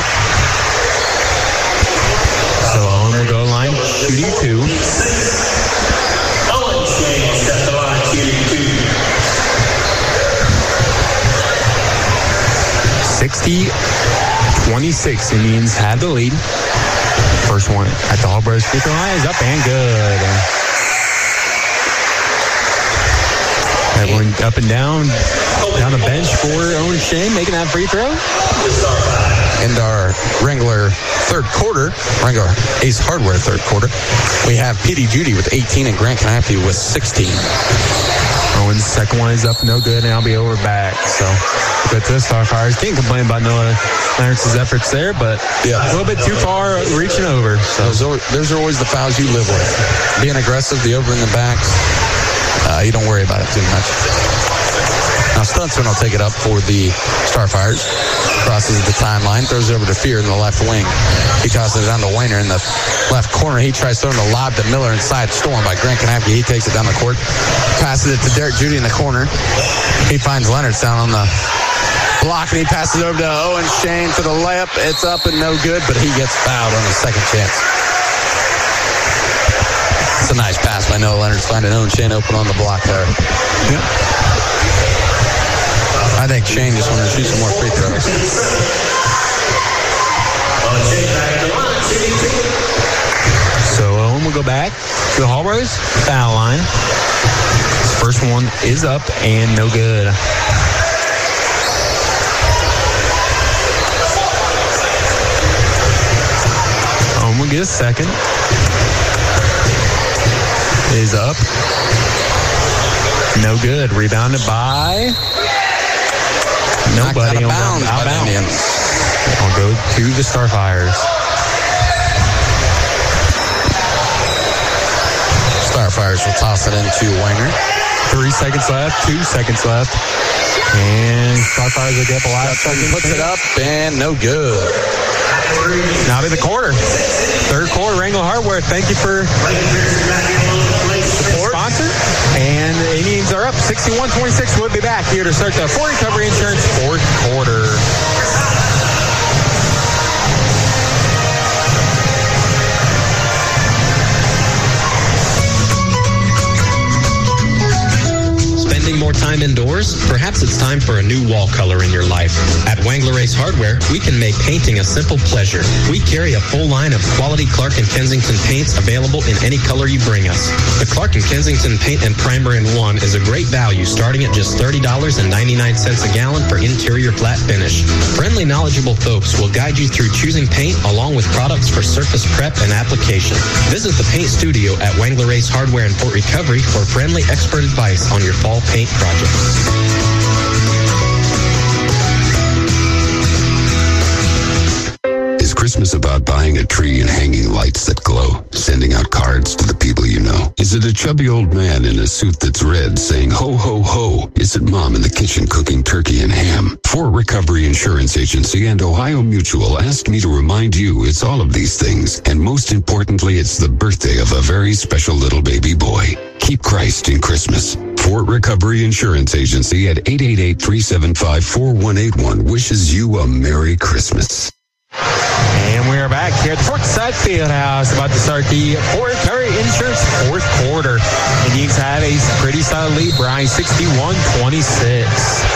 So Owen will go line shooting two. Owen Shane at the line shooting two. sixty twenty-six. Indians had the lead. First one at the Hallbros free throw line is up and good. Everyone up and down, down the bench for Owen Shane making that free throw. In our Wrangler third quarter, Wrangler Ace Hardware third quarter, we have P D Judy with eighteen and Grant Canapie with sixteen. Owen's second one is up, no good, and I'll be over back. So, but the Starfires can't complain about Noah Leonard's efforts there, but yeah, a little bit too far reaching over. So those are, those are always the fouls you live with. Being aggressive, the over in the backs, uh, you don't worry about it too much. Now Stutzman will take it up for the Starfires. Crosses the timeline, throws it over to Fear in the left wing. He tosses it down to Wayner in the left corner. He tries throwing the lob to Miller inside, storm by Grant Canapie. He takes it down the court, passes it to Derek Judy in the corner. He finds Leonard down on the block, and he passes it over to Owen Shane for the layup. It's up and no good, but he gets fouled on the second chance. It's a nice pass by Noah Leonard, finding Owen Shane open on the block there. Yep. I think Shane just wanted to shoot some more free throws. So Owen will go back to the Hallbros foul line. His first one is up and no good. Owen will get a second. Is up. No good. Rebounded by nobody. Out of bounds. Out of bounds. I'll go to the Starfires. Starfires will toss it into Wayner. Three seconds left. Two seconds left. And Starfires will get the last second. Puts it up and no good. Now to the quarter. Third quarter, Wrangler Hardware. Thank you for support. Sponsor. And the Indians are up sixty-one twenty-six. We'll be back here to start the Ford Recovery Insurance fourth quarter. Spending more time indoors? Perhaps it's time for a new wall color in your life. At Wangler Ace Hardware, we can make painting a simple pleasure. We carry a full line of quality Clark and Kensington paints available in any color you bring us. The Clark and Kensington Paint and Primer in One is a great value starting at just thirty dollars and ninety-nine cents a gallon for interior flat finish. Friendly, knowledgeable folks will guide you through choosing paint along with products for surface prep and application. Visit the paint studio at Wangler Ace Hardware in Fort Recovery for friendly expert advice on your fall paint projects. Is Christmas about buying a tree and hanging lights that glow, sending out cards to the people you know? Is it a chubby old man in a suit that's red saying ho, ho, ho? Is it mom in the kitchen cooking turkey and ham? Fort Recovery Insurance Agency and Ohio Mutual asked me to remind you it's all of these things, and most importantly, it's the birthday of a very special little baby boy. Keep Christ in Christmas. Fort Recovery Insurance Agency at eight eight eight, three seven five, four one eight one wishes you a Merry Christmas. And we are back here at the Forkside Fieldhouse about to start the Fort Recovery Insurance fourth quarter. Indians have a pretty solid lead, Brian, sixty-one twenty-six.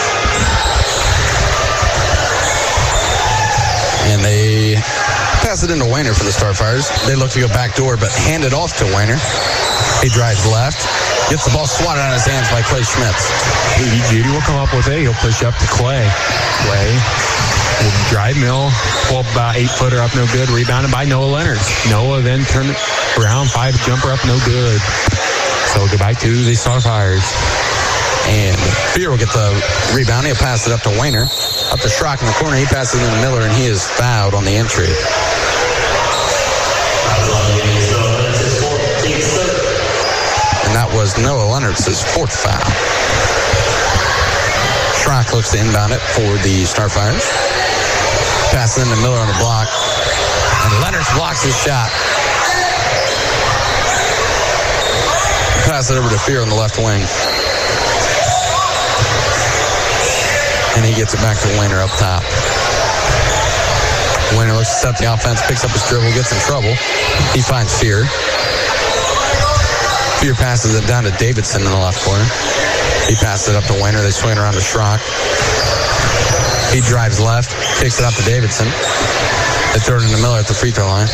And they pass it into Wayner for the Starfires. They look to go back door, but hand it off to Wayner. He drives left, gets the ball swatted out of his hands by Clay Schmitz. P D Judy will come up with it. He'll push up to Clay. Clay will drive mill, pull up about eight footer up, no good. Rebounded by Noah Leonard. Noah then turned it around, five jumper up, no good. So we'll go back to the Starfires. And Fear will get the rebound. He'll pass it up to Wayner. Up to Schrock in the corner. He passes it into Miller, and he is fouled on the entry. And that was Noah Leonard's fourth foul. Schrock looks to inbound it for the Starfires. Passes into Miller on the block. And Leonard blocks his shot. Pass it over to Fear on the left wing. And he gets it back to Wayner up top. Wayner looks to set the offense, picks up his dribble, gets in trouble. He finds Fear. Fear passes it down to Davidson in the left corner. He passes it up to Wayner. They swing around to Schrock. He drives left, kicks it up to Davidson. They throw it into Miller at the free throw line.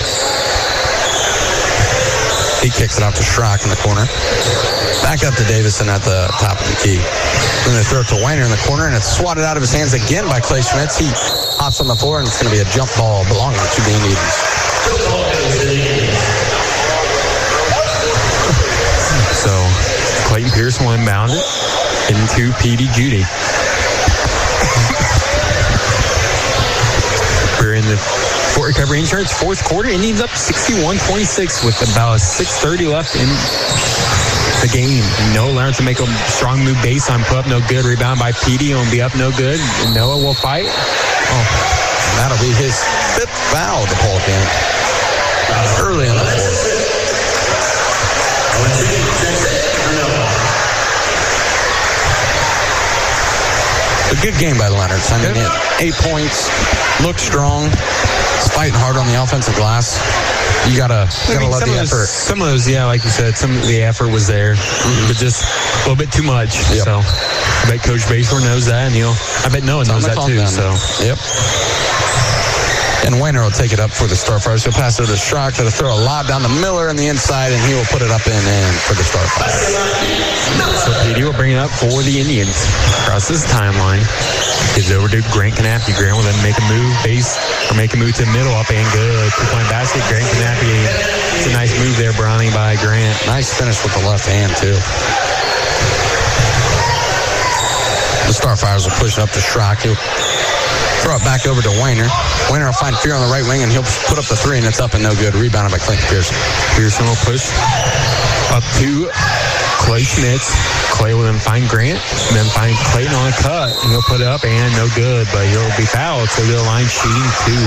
He kicks it out to Schrock in the corner. Back up to Davidson at the top of the key. Then they throw it to Wayner in the corner, and it's swatted out of his hands again by Clay Schmitz. He hops on the floor, and it's going to be a jump ball belonging to the Indians. So Clayton Pierce will inbound it into P D Judy. We're in the Fort Recovery Insurance fourth quarter. Indians up sixty-one twenty-six with about six thirty left in the game. Noah learns to make a strong move baseline, put up no good. Rebound by P D will be up no good. Noah will fight. Oh, that'll be his fifth foul of the ball game. Early in the fourth. A good game by Leonard. I mean, eight points, looked strong, he's fighting hard on the offensive glass. You gotta, gotta I mean, love the those, effort. Some of those, yeah, like you said, some of the effort was there, mm-hmm. but just a little bit too much. Yep. So I bet Coach Basor knows that, and he'll, I bet Noah knows that too. So yep. And Wayner will take it up for the Starfires. He'll pass it to Schrock. He'll throw a lob down to Miller on the inside, and he will put it up and in for the Starfires. So P D will bring it up for the Indians. Across this timeline, gives it over to Grant Knappe. Grant will then make a move base, or make a move to the middle, up and good. Two-point basket. Grant Knappe. It's a nice move there, Brownie, by Grant. Nice finish with the left hand, too. The Starfires will push it up to Schrock. He'll throw it back over to Wayner. Wayner will find Fear on the right wing, and he'll put up the three, and it's up and no good. Rebounded by Clayton Pearson. Pearson will push up to Clay Schmitz. Clay will then find Grant, and then find Clayton on a cut, and he'll put it up, and no good, but he'll be fouled, so the line shooting two.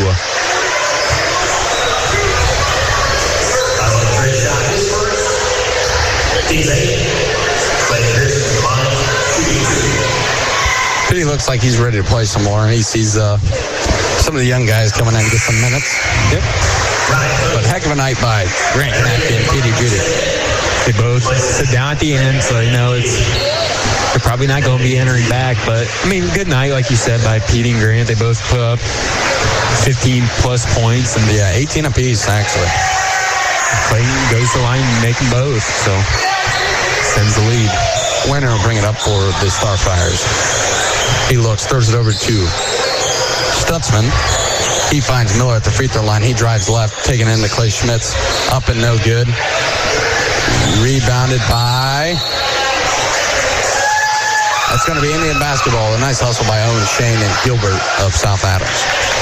He looks like he's ready to play some more. He sees uh, some of the young guys coming in to get some minutes. Yep. But heck of a night by Grant Knappe and P D Judy. They both sit down at the end, so you know it's they're probably not going to be entering back. But I mean, good night, like you said, by P D and Grant. They both put up fifteen plus points, and yeah, eighteen apiece actually. Clayton goes to the line and make them both, so sends the lead. Wayner will bring it up for the Starfires. He looks, throws it over to Stutzman. He finds Miller at the free throw line. He drives left, taking into Clay Schmitz. Up and no good. Rebounded by... That's going to be Indian basketball. A nice hustle by Owen Shane and Gilbert of South Adams.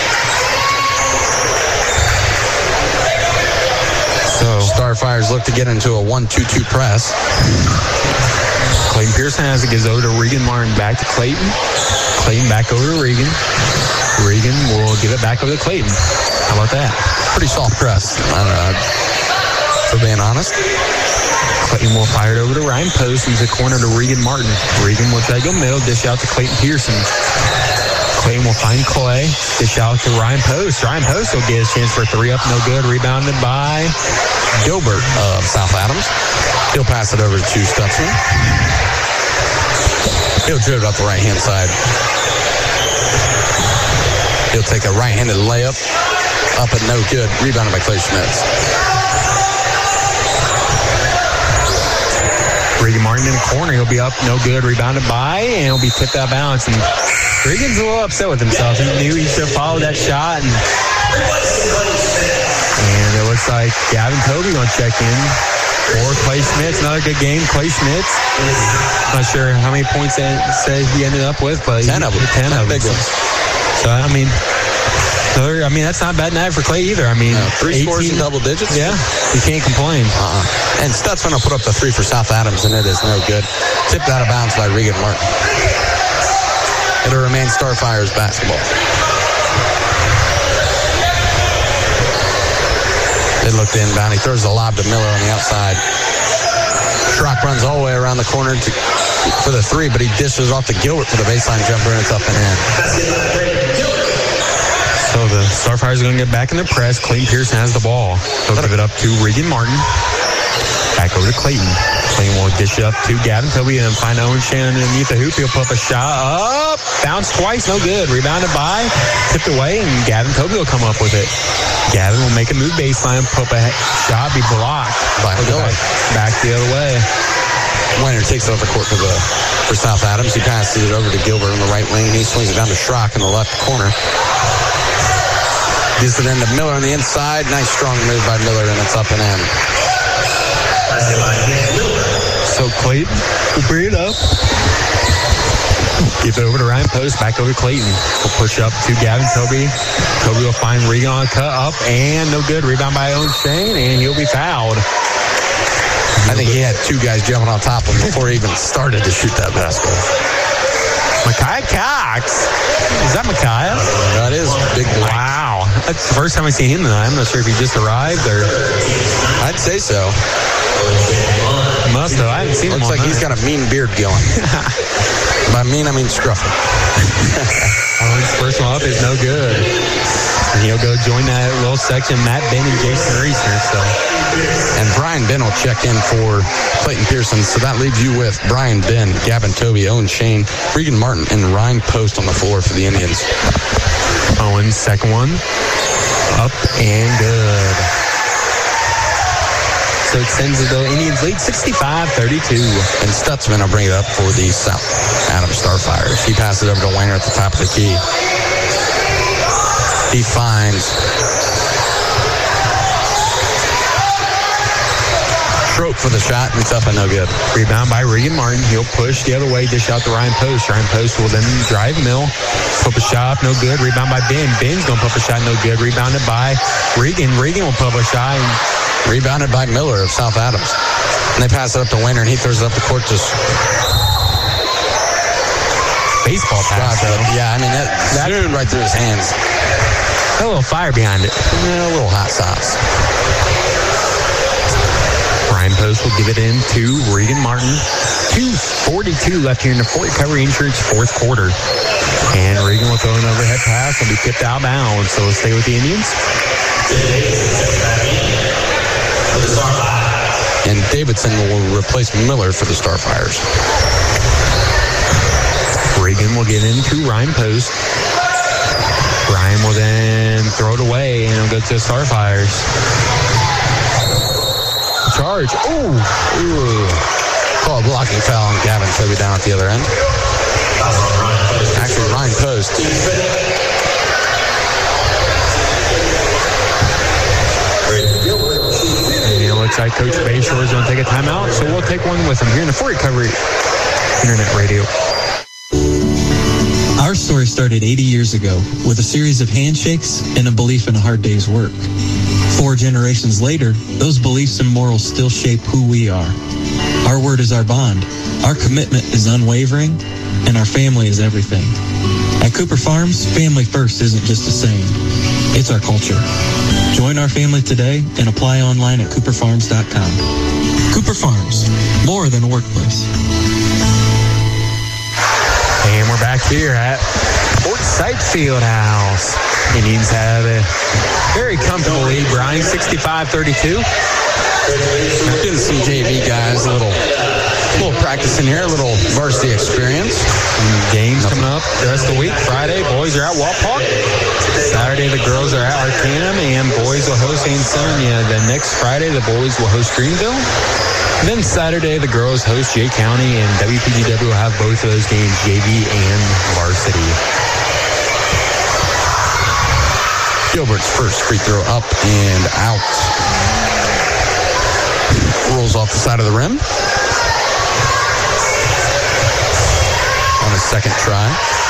So Starfires look to get into a one two two press. Clayton Pearson has it, gives over to Regan Martin, back to Clayton. Clayton back over to Regan. Regan will give it back over to Clayton. How about that? Pretty soft press, I don't know, for being honest. Clayton will fire it over to Ryan Post, who's a corner to Regan Martin. Regan will try to go middle, dish out to Clayton Pearson. Clayton will find Clay, dish out to Ryan Post. Ryan Post will get his chance for a three up, no good. Rebounded by Gilbert of South Adams. He'll pass it over to Stutzman. He'll dribble it up the right-hand side. He'll take a right-handed layup. Up and no good. Rebounded by Clay Schmitz. Regan Martin in the corner. He'll be up, no good. Rebounded by, and he'll be tipped out of balance. And Regan's a little upset with himself. He knew he should have followed that shot. And, and it looks like Gavin Toby going to check in. For Clay Schmitz, another good game. Clay Schmitz, not sure how many points that says he ended up with, but ten of them. Ten, ten of big them. ones. So, I mean, so, I mean, that's not a bad night for Clay either. I mean, no, three eighteen, scores in double digits. Yeah, you can't complain. Uh-uh. And Stutzman will put up the three for South Adams, and it is no good. Tipped out of bounds by Regan Martin. It'll remain Starfires basketball. They looked inbound. He throws the lob to Miller on the outside. Schrock runs all the way around the corner to, for the three, but he dishes off to Gilbert for the baseline jumper, and it's up and in. So the Starfires are going to get back in their press. Clayton Pearson has the ball. They'll give it up to Regan Martin. Back over to Clayton. Clayton will dish it up to Gavin Toby and find Owen Shannon underneath the hoop. He'll put up a shot up. Bounce twice. No good. Rebounded by. Tipped away, and Gavin Toby will come up with it. Gavin will make a move baseline. Put up a shot. Be blocked. By Miller. Back, back the other way. Weiner takes it over the court for, the, for South Adams. He passes it over to Gilbert on the right wing. He swings it down to Schrock in the left corner. Gives it into Miller on the inside. Nice strong move by Miller, and it's up and in. So Clayton will bring it up. Give it over to Ryan Post. Back over to Clayton. Will push up to Gavin Toby. Toby will find Regan on a cut up, and no good. Rebound by Owen Shane, and he'll be fouled. I think he had two guys jumping on top of him before he even started to shoot that basketball. Micaiah Cox. Is that Micaiah? That is big boy. Wow. That's the first time I've seen him tonight. I'm not sure if he just arrived or... I'd say so. Must have. I haven't seen Looks him like night. He's got a mean beard going. By mean, I mean scruffy. Oh, his first one up is no good. And he'll go join that little section, Matt Ben and Jason Reeser. So. And Brian Ben will check in for Clayton Pearson. So that leaves you with Brian Ben, Gavin Toby, Owen Shane, Regan Martin, and Ryan Post on the floor for the Indians. Owen's second one. Up and good. So it sends the Indians lead sixty-five thirty-two. And Stutzman will bring it up for the South Adams Starfires. He passes it over to Weiner at the top of the key. He finds Schrock for the shot, and it's up and no good. Rebound by Regan Martin. He'll push the other way, dish out to Ryan Post. Ryan Post will then drive Mill. Put up a shot, no good. Rebound by Ben. Ben's going to put up a shot, no good. Rebounded by Regan. Regan will put up a shot. And rebounded by Miller of South Adams. And they pass it up to Weiner, and he throws it up the court just... Baseball pass, though. Yeah, I mean, that, that zoomed right through his hands. A little fire behind it. Yeah, a little hot sauce. Ryan Post will give it in to Regan Martin. two forty-two left here in the Fort Recovery Insurance fourth quarter. And Regan will throw an overhead pass. Will be tipped out of bounds, so we'll stay with the Indians. And Davidson will replace Miller for the Starfires. Regan will get into Ryan Post. Ryan will then throw it away, and it'll go to the Starfires. Charge. Ooh. Ooh. Call a blocking foul on Gavin Toby down at the other end. Actually, Ryan Post. And it looks like Coach Bayshore is going to take a timeout, so we'll take one with him here in the Fort Recovery Internet Radio. Our story started eighty years ago with a series of handshakes and a belief in a hard day's work. Four generations later, those beliefs and morals still shape who we are. Our word is our bond. Our commitment is unwavering, and our family is everything. At Cooper Farms, family first isn't just a saying. It's our culture. Join our family today and apply online at cooper farms dot com. Cooper Farms, more than a workplace. And we're back here at Fort Sight Fieldhouse. Indians have a very comfortable lead, Brian, sixty-five thirty-two. Getting some J V guys, a little, a little practice in here, a little varsity experience. And games coming up the rest of the week. Friday, boys are at Wapak. Saturday, the girls are at Arcanum, and boys will host Ansonia. Then next Friday, the boys will host Greenville. Then Saturday, the girls host Jay County, and W P G W will have both of those games, J V and varsity. Gilbert's first free throw up and out. Rolls Rolls off the side of the rim. On his second try.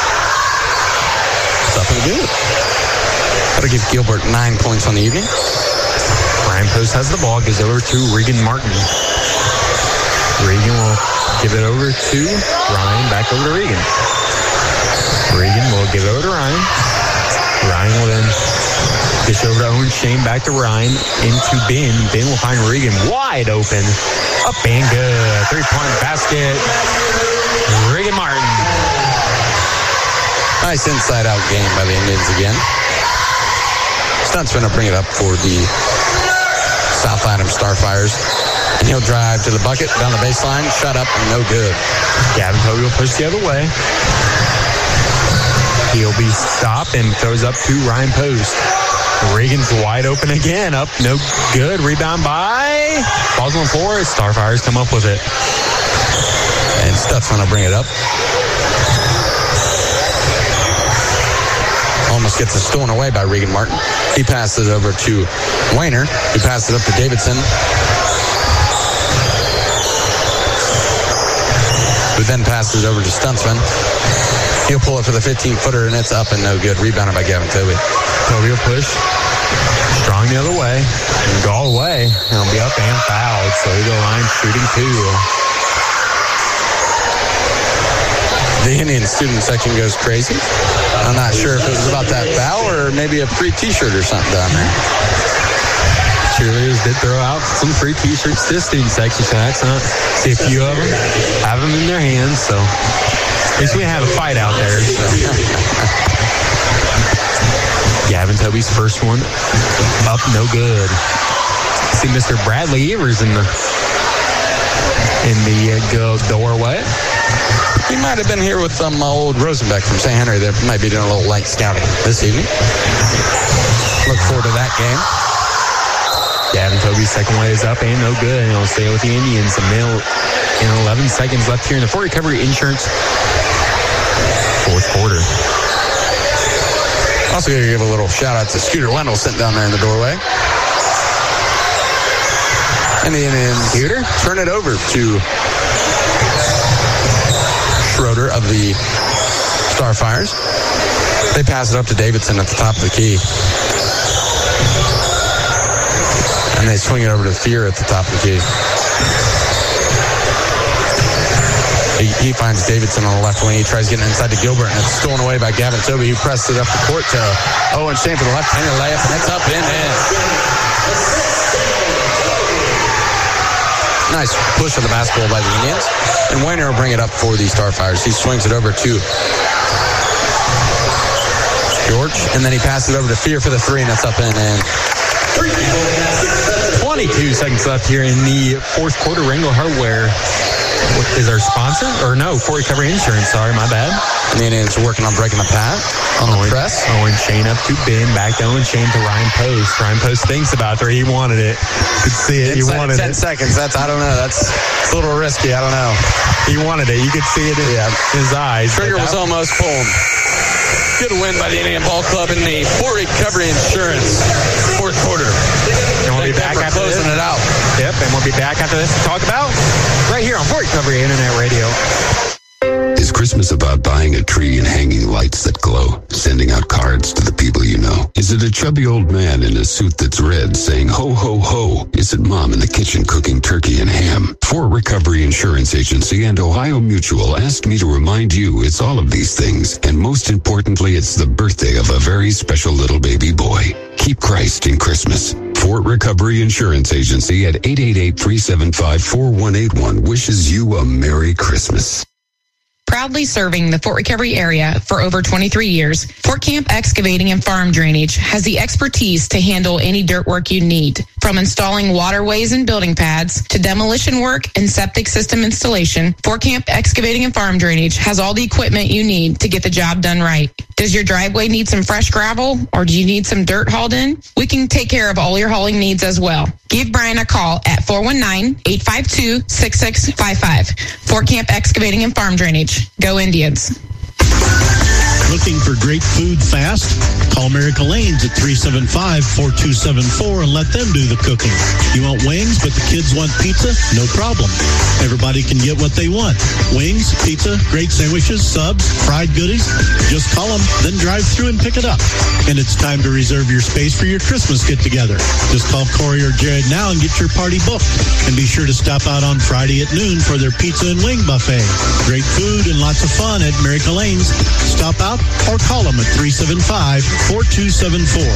It's up and good. That'll give Gilbert nine points on the evening. Ryan Post has the ball, gives it over to Regan Martin. Regan will give it over to Ryan, back over to Regan. Regan will give it over to Ryan. Ryan will then dish over to Owen Shane, back to Ryan, into Ben. Ben will find Regan wide open. Up and good. Three-point basket. Regan Martin. Nice inside-out game by the Indians again. Stuntsman will bring it up for the South Adams Starfires. And he'll drive to the bucket, down the baseline, shut up, and no good. Gavin Toby will push the other way. He'll be stopped and throws up to Ryan Post. Regan's wide open again. Up, no good. Rebound by... Falls on the floor. Starfires come up with it. And Stutzman will bring it up. Almost gets it stolen away by Regan Martin. He passes it over to Wayner. He passes it up to Davidson. Who then passes it over to Stuntsman. He'll pull it for the fifteen-footer, and it's up and no good. Rebounded by Gavin Toby. Toby will push. Strong the other way. And go all the way. And he'll be up and fouled. So he'll go line shooting two. The Indian student section goes crazy. I'm not sure if it was about that foul or maybe a free T-shirt or something down there. Cheerleaders did throw out some free T-shirts to the student section, so that's not. See a few of them have them in their hands, so at least we have a fight out there. So. Gavin Toby's first one up, no good. See Mister Bradley Evers in the in the uh, doorway. He might have been here with um, old Rosenbeck from Saint Henry. They might be doing a little light scouting this evening. Look forward to that game. Gavin Toby's second one is up and no good. And he'll stay with the Indians. A minute and eleven seconds left here in the Fort Recovery Insurance fourth quarter. Also going to give a little shout out to Scooter Wendell sitting down there in the doorway. And the Indians Scooter turn it over to Schroeder of the Starfires. They pass it up to Davidson at the top of the key. And they swing it over to Fear at the top of the key. He, he finds Davidson on the left wing. He tries getting inside to Gilbert, and it's stolen away by Gavin Toby, who pressed it up the court to Owen Shane for the left-handed layup, and it's up and in. Nice push of the basketball by the Indians. And Wayner will bring it up for the Starfires. He swings it over to George, and then he passes it over to Fear for the three, and it's up and in. twenty-two seconds left here in the fourth quarter. Wrangler Hardware is our sponsor, or no, Fort Recovery Insurance. Sorry, my bad. And the Indians are working on breaking the path on the Owen, press. Owen Shane up to Ben, back to Owen Shane to Ryan Post. Ryan Post thinks about it. He wanted it. You could see it. He Inside wanted ten it. seconds. That's, I don't know. That's a little risky. I don't know. He wanted it. You could see it in yeah. his eyes. Trigger was almost pulled. Good win by the Indian Ball Club in the Fort Recovery Insurance fourth quarter. And we'll be back after closing this. it out. Yep, and we'll be back after this to talk about right here on Fort Recovery Internet Radio. Is Christmas about buying a tree and hanging lights that glow, sending out cards to the people you know? Is it a chubby old man in a suit that's red saying ho, ho, ho? Is it mom in the kitchen cooking turkey and ham? Fort Recovery Insurance Agency and Ohio Mutual asked me to remind you it's all of these things, and most importantly, it's the birthday of a very special little baby boy. Keep Christ in Christmas. Fort Recovery Insurance Agency at eight eight eight, three seven five, four one eight one wishes you a Merry Christmas. Proudly serving the Fort Recovery area for over twenty-three years, Fort Camp Excavating and Farm Drainage has the expertise to handle any dirt work you need. From installing waterways and building pads to demolition work and septic system installation, Fort Camp Excavating and Farm Drainage has all the equipment you need to get the job done right. Does your driveway need some fresh gravel, or do you need some dirt hauled in? We can take care of all your hauling needs as well. Give Brian a call at four one nine, eight five two, six six five five. Fort Camp Excavating and Farm Drainage. Go Indians. Looking for great food fast? Call Miracle Lanes at three seven five, four two seven four and let them do the cooking. You want wings, but the kids want pizza? No problem. Everybody can get what they want. Wings, pizza, great sandwiches, subs, fried goodies. Just call them, then drive through and pick it up. And it's time to reserve your space for your Christmas get-together. Just call Corey or Jared now and get your party booked. And be sure to stop out on Friday at noon for their pizza and wing buffet. Great food and lots of fun at Miracle Lanes. Stop out or call them at three seven five, four two seven four.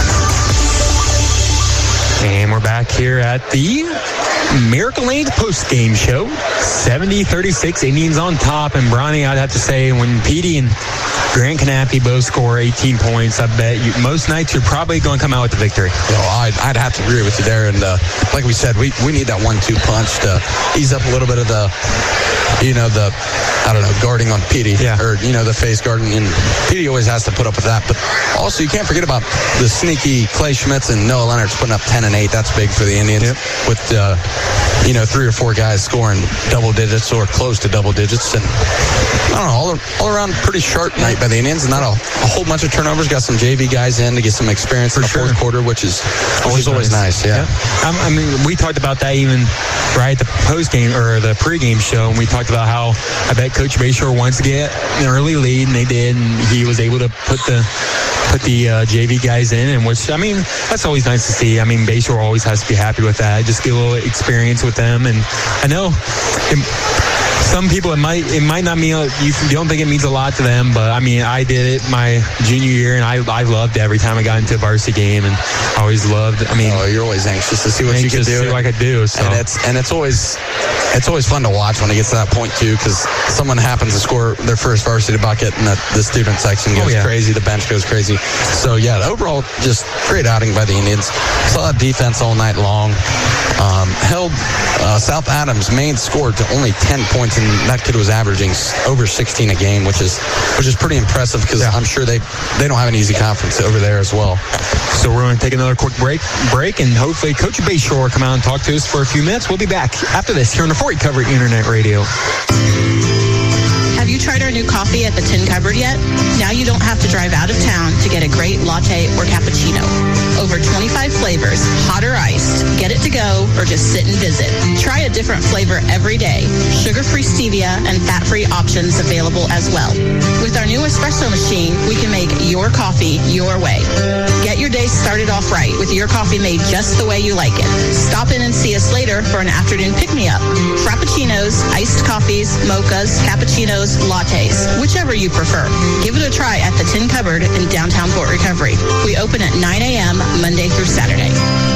And we're back here at the Miracle Lanes post-game show. seventy thirty-six, Indians on top. And Bronny, I'd have to say, when Petey and Grant Knappe both score eighteen points, I bet you, most nights you're probably going to come out with the victory. You know, I'd, I'd have to agree with you there. And uh, like we said, we, we need that one two punch to ease up a little bit of the, you know, the, I don't know, guarding on Petey. Yeah. Or, you know, the face guarding. And Petey always has to put up with that. But also, you can't forget about the sneaky Clay Schmitz and Noah Leonard's putting up ten and eight. That's big for the Indians. Yep. With, uh, you know, three or four guys scoring double digits or close to double digits. And I don't know, all, all around pretty sharp night by the Indians. Not a, a whole bunch of turnovers. Got some J V guys in to get some experience for in the sure. fourth quarter, which is always, always nice. nice. Yeah. yeah. Um, I mean, we talked about that even right at the post-game or the pre-game show, and we talked about how I bet Coach Bayshore wants to get an early lead, and they did, and he was able to put the put the uh, J V guys in, and which, I mean, that's always nice to see. I mean, Bayshore always has to be happy with that. Just get a little experience with them, and I know it, some people, it might it might not mean, you don't think it means a lot to them, but I mean, I did it my junior year, and I I loved it every time I got into a varsity game, and I always loved, I mean. Oh, you're always anxious to see what you can do. See what I could do. So. And it's, and it's always, it's always fun to watch when it gets to that point, too, because someone happens to score their first varsity bucket, and the, the student section goes oh, yeah. crazy, the bench goes crazy. So, yeah, overall, just great outing by the Indians. Solid defense all night long. Um, held uh, South Adams' main score to only ten points, and that kid was averaging over sixteen a game, which is which is pretty impressive because yeah. I'm sure they they don't have an easy conference over there as well. So we're going to take another quick break, break, and hopefully Coach Bayshore will come out and talk to us for a few minutes. We'll be back after this here on the Fort Recovery Internet Radio. Have you tried our new coffee at the Tin Cupboard yet? Now you don't have to drive out of town to get a great latte or cappuccino. Over twenty-five flavors, hot or iced. Get it to go or just sit and visit. Try a different flavor every day. Sugar-free stevia and fat-free options available as well. With our new espresso machine, we can make your coffee your way. Get your day started off right with your coffee made just the way you like it. Stop in and see us later for an afternoon pick-me-up. Frappuccinos, iced coffees, mochas, cappuccinos, lattes, whichever you prefer. Give it a try at the Tin Cupboard in downtown Fort Recovery. We open at nine a.m. Monday through Saturday.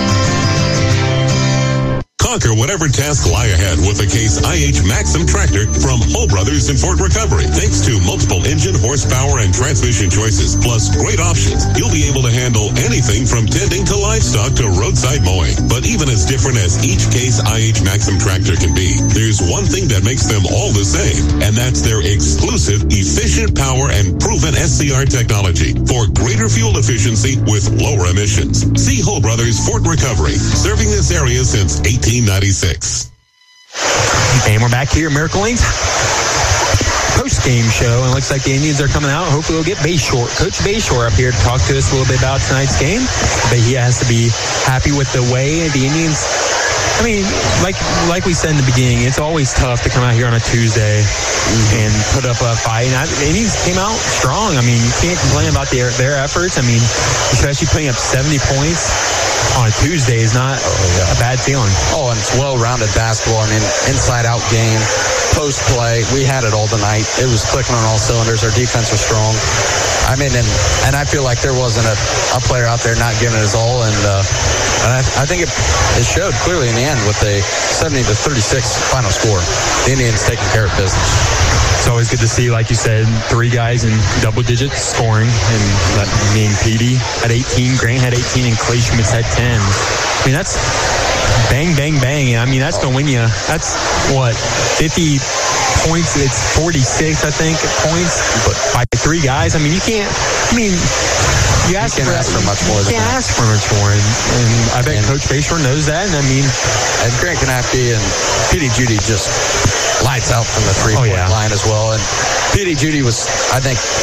Conquer whatever tasks lie ahead with the Case I H Maxim tractor from Hull Brothers in Fort Recovery. Thanks to multiple engine, horsepower, and transmission choices, plus great options, you'll be able to handle anything from tending to livestock to roadside mowing. But even as different as each Case I H Maxim tractor can be, there's one thing that makes them all the same, and that's their exclusive, efficient power and proven S C R technology for greater fuel efficiency with lower emissions. See Hull Brothers Fort Recovery, serving this area since eighteen ninety-six. And we're back here at Miracle Lanes post-game show, and it looks like the Indians are coming out. Hopefully we'll get Bayshore, Coach Bayshore up here to talk to us a little bit about tonight's game. But he has to be happy with the way the Indians, I mean, like like we said in the beginning, it's always tough to come out here on a Tuesday and put up a fight. And I, the Indians came out strong. I mean, you can't complain about their, their efforts. I mean, especially putting up seventy points on a Tuesday is not oh, yeah. a bad feeling. Oh, and it's well-rounded basketball. I mean, inside-out game, post-play. We had it all tonight. It was clicking on all cylinders. Our defense was strong. I mean, and, and I feel like there wasn't a, a player out there not giving it his all. And, uh, and I, I think it, it showed clearly in the end with a seventy to thirty-six final score. The Indians taking care of business. It's always good to see, like you said, three guys in double digits scoring. And that mean Petey had eighteen, Grant had eighteen, and Clay Schmitz had ten. I mean, that's bang, bang, bang. I mean, that's going to win you. That's, what, fifty points? It's forty-six, I think, points but by three guys. I mean, you can't, I mean, you, ask you can't for, ask for much more. You can't ask for much more. And, and I bet and, Coach Bayshore knows that. And, I mean, and Grant Knappe and Petey Judy just lights out from the three-point oh, yeah. line as well. And Petey Judy was, I think,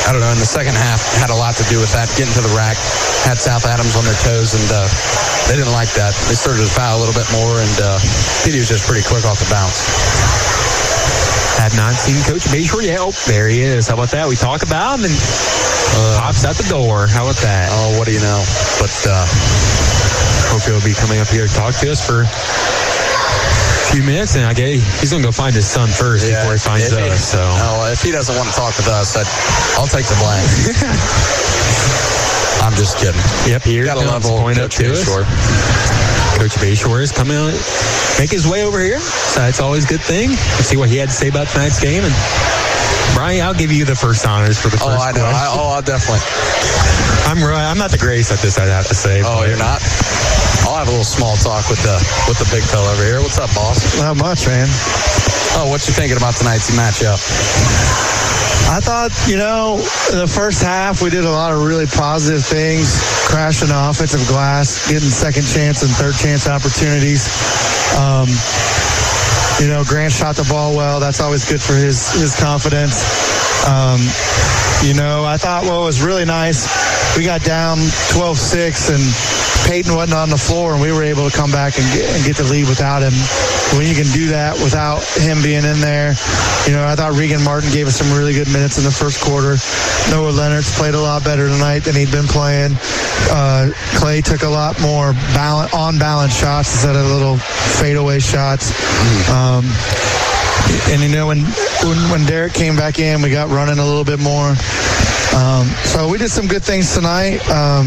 I don't know, in the second half had a lot to do with that, getting to the rack, had South Adams on their toes, and uh, they didn't like that. They started to foul a little bit more, and uh, Petey was just pretty quick off the bounce. Had not seen Coach Bayshore yet. Oh, there he is. How about that? We talk about him and uh, pops out the door. How about that? Oh, what do you know? But uh, hope he'll be coming up here to talk to us for a few minutes, and I guess he's going to go find his son first yeah, before he finds us. He, so, no, if he doesn't want to talk with us, I'd, I'll take the blame. I'm just kidding. Yep, here got a level point up to us. Coach Bayshore is coming out, make his way over here. So that's always a good thing. Let's see what he had to say about tonight's game. And Brian, I'll give you the first honors for the first. Oh, I know. I, oh, I'll definitely. I'm I'm not the greatest at this, I'd have to say. Oh, you're not? I'll have a little small talk with the with the big fella over here. What's up, boss? Not much, man. Oh, what you thinking about tonight's matchup? I thought, you know, the first half we did a lot of really positive things, crashing the offensive glass, getting second chance and third chance opportunities. Um, you know, Grant shot the ball well. That's always good for his, his confidence. Um, you know, I thought what was really nice, we got down twelve six and Peyton wasn't on the floor, and we were able to come back and get, and get the lead without him. When you can do that without him being in there, you know, I thought Regan Martin gave us some really good minutes in the first quarter. Noah Leonard's played a lot better tonight than he'd been playing. Uh, Clay took a lot more balance, on-balance shots instead of little fadeaway shots. Um, and, you know, when, when when Derek came back in, we got running a little bit more. Um, so we did some good things tonight. Um,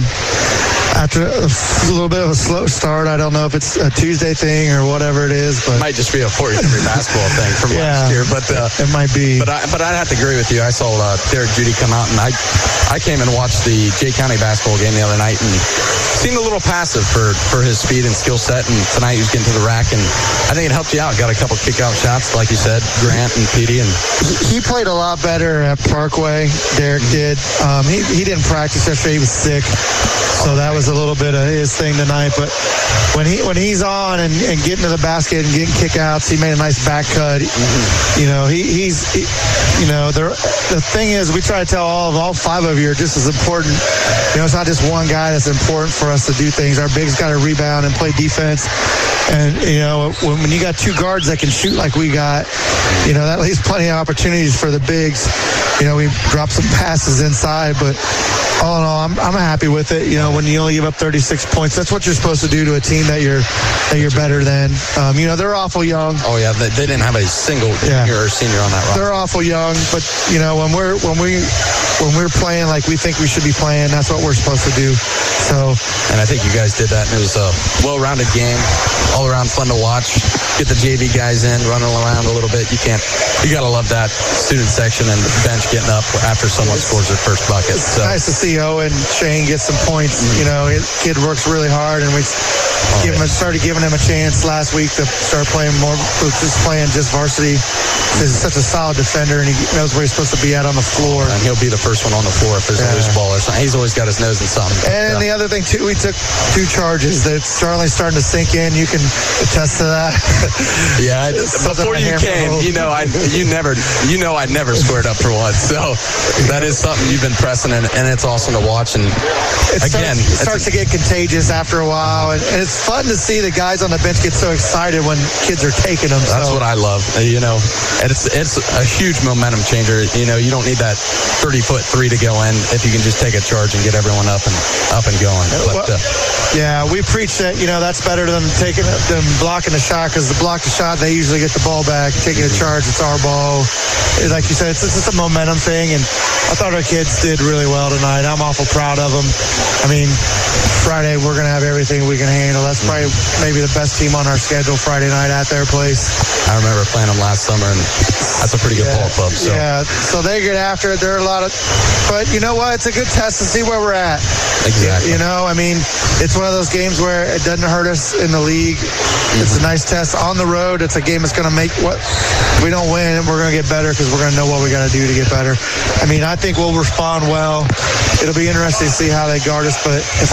After a little bit of a slow start, I don't know if it's a Tuesday thing or whatever it is, but it might just be a Fort Henry basketball thing from yeah, last year. But uh, it might be. But I, but I'd have to agree with you. I saw uh, Derek Judy come out, and I I came and watched the Jay County basketball game the other night, and seemed a little passive for for his speed and skill set. And tonight he was getting to the rack, and I think it helped you out. Got a couple kick out shots, like you said, Grant and Petey, and he, he played a lot better at Parkway. Derek did. Um, he he didn't practice yesterday. He was sick. So that was a little bit of his thing tonight. But when he when he's on and, and getting to the basket and getting kickouts, he made a nice back cut. Mm-hmm. You know, he, he's, he, you know, the the thing is, we try to tell all of all five of you are just as important. You know, it's not just one guy that's important for us to do things. Our bigs got to rebound and play defense. And, you know, when, when you got two guards that can shoot like we got, you know, that leaves plenty of opportunities for the bigs. You know, we dropped some passes inside, but all in all, I'm, I'm happy with it. You know, when you only give up thirty-six points, that's what you're supposed to do to a team that you're that you're better than. Um, you know, they're awful young. Oh yeah, they, they didn't have a single junior yeah. or senior on that roster. They're awful young, but you know, when we're when we when we're playing like we think we should be playing, that's what we're supposed to do. So, and I think you guys did that, and it was a well-rounded game, all around fun to watch. Get the J V guys in, running around a little bit. You can't, you gotta love that student section and the bench getting up after someone scores their first bucket. It's so. nice to see Owen Shane get some points. Mm-hmm. You know, his kid works really hard, and we oh, give him, started giving him a chance last week to start playing more, just playing just varsity. He's such a solid defender, and he knows where he's supposed to be at on the floor. And he'll be the first one on the floor if there's yeah. a loose ball or something. He's always got his nose in something. But, and uh, the other thing too, we took two charges. That's certainly starting to sink in. You can attest to that. Yeah, I, before you came, you know, I you never, you know, I never squared up for one. So that is something you've been pressing, and, and it's awesome to watch. And it again, starts, it starts to get contagious after a while, and, and it's fun to see the guys on the bench get so excited when kids are taking them. That's so. what I love. You know, and it's it's a huge momentum changer. You know, you don't need that thirty foot three to go in if you can just take a charge and get everyone up and up and going. But, uh, yeah, we preach that. You know, that's better than taking than blocking the shot, because the block the shot, they usually get the ball back. Taking a charge, it's our ball. Like you said, it's, it's just a momentum thing, and I thought our kids did really well tonight. I'm awful proud of them. I mean, Friday we're going to have everything we can handle. That's probably maybe the best team on our schedule Friday night at their place. I remember playing them last summer, and that's a pretty good yeah, ball club. So. Yeah, so they get after it. There are a lot of, but you know what? It's a good test to see where we're at. Exactly. You know, I mean, it's one of those games where it doesn't hurt us in the league. Mm-hmm. It's a nice test on the road. It's a game that's going to make what if we don't win, we're going to get better because we're going to know what we got to do to get better. I mean, I think we'll respond well. It'll be interesting to see how they guard us, but if our bigs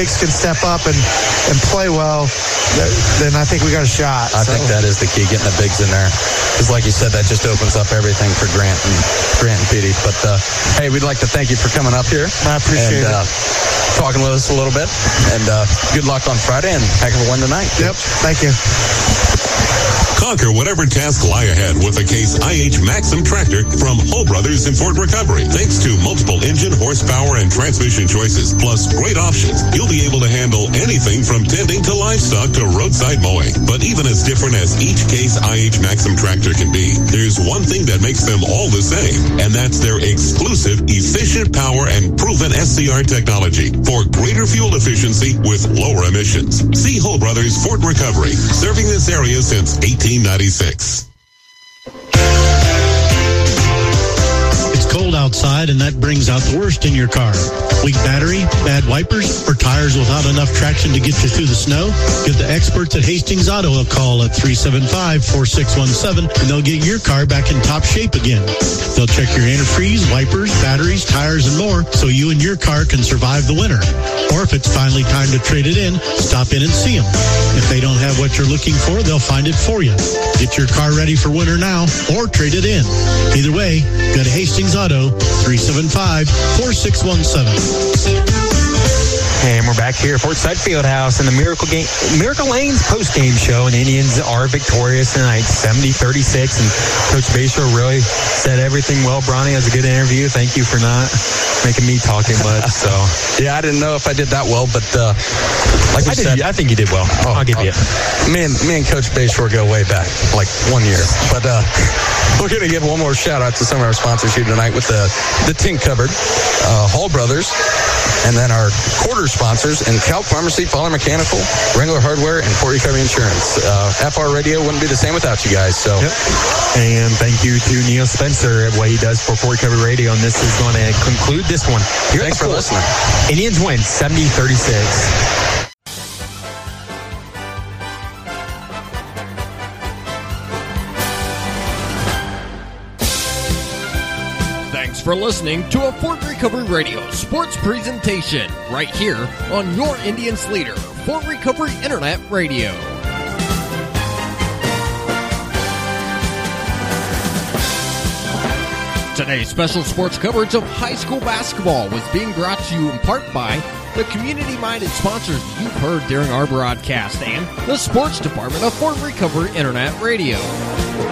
Bigs can step up and, and play well, then I think we got a shot. I so. think that is the key, getting the bigs in there. Because like you said, that just opens up everything for Grant and Grant and Petey. But, uh, hey, we'd like to thank you for coming up here. I appreciate and, uh, it. Talking with us a little bit. And uh, good luck on Friday and heck of a win tonight. Yep, thank you. Conquer whatever task lie ahead with a Case I H Maxim tractor from Hull Brothers in Fort Recovery. Thanks to multiple engine, horsepower, and transmission choices, plus great options, you'll be able to handle anything from tending to livestock to roadside mowing. But even as different as each Case I H Maxim tractor can be, there's one thing that makes them all the same, and that's their exclusive, efficient power and proven S C R technology for greater fuel efficiency with lower emissions. See Hull Brothers Fort Recovery, serving this area since eighteen ninety-six. It's cold outside, and that brings out the worst in your car. Weak battery, bad wipers, or tires without enough traction to get you through the snow? Give the experts at Hastings Auto a call at three seven five, four six one seven, and they'll get your car back in top shape again. They'll check your antifreeze, wipers, batteries, tires, and more so you and your car can survive the winter. Or if it's finally time to trade it in, stop in and see them. If they don't have what you're looking for, they'll find it for you. Get your car ready for winter now or trade it in. Either way, go to Hastings Auto, three seven five, four six one seven. And we're back here at Fort Side Fieldhouse in the Miracle game, Miracle Lanes post-game show, and Indians are victorious tonight, seventy thirty-six. And Coach Bayshore really said everything well. Bronny, that was a good interview. Thank you for not making me talk too much. So yeah, I didn't know if I did that well, but uh, like we I, did, said, I think you did well. Oh, I'll give oh, you. Me and me and Coach Bayshore go way back, like one year. But uh, we're gonna give one more shout out to some of our sponsors here tonight with the the Tink Cupboard, uh, Hull Brothers, and then our quarter sponsors in Calc Pharmacy, Fowler Mechanical, Wrangler Hardware, and Fort Recovery Insurance. Uh, F R Radio wouldn't be the same without you guys. So, yep. And thank you to Neil Spencer at what he does for Fort Recovery Radio. And this is going to conclude this one. Here Thanks for listening. Indians win seventy thirty-six. Thanks for listening to a Fort Recovery Radio sports presentation right here on your Indians leader, Fort Recovery Internet Radio. Today's special sports coverage of high school basketball was being brought to you in part by the community-minded sponsors that you've heard during our broadcast and the sports department of Fort Recovery Internet Radio.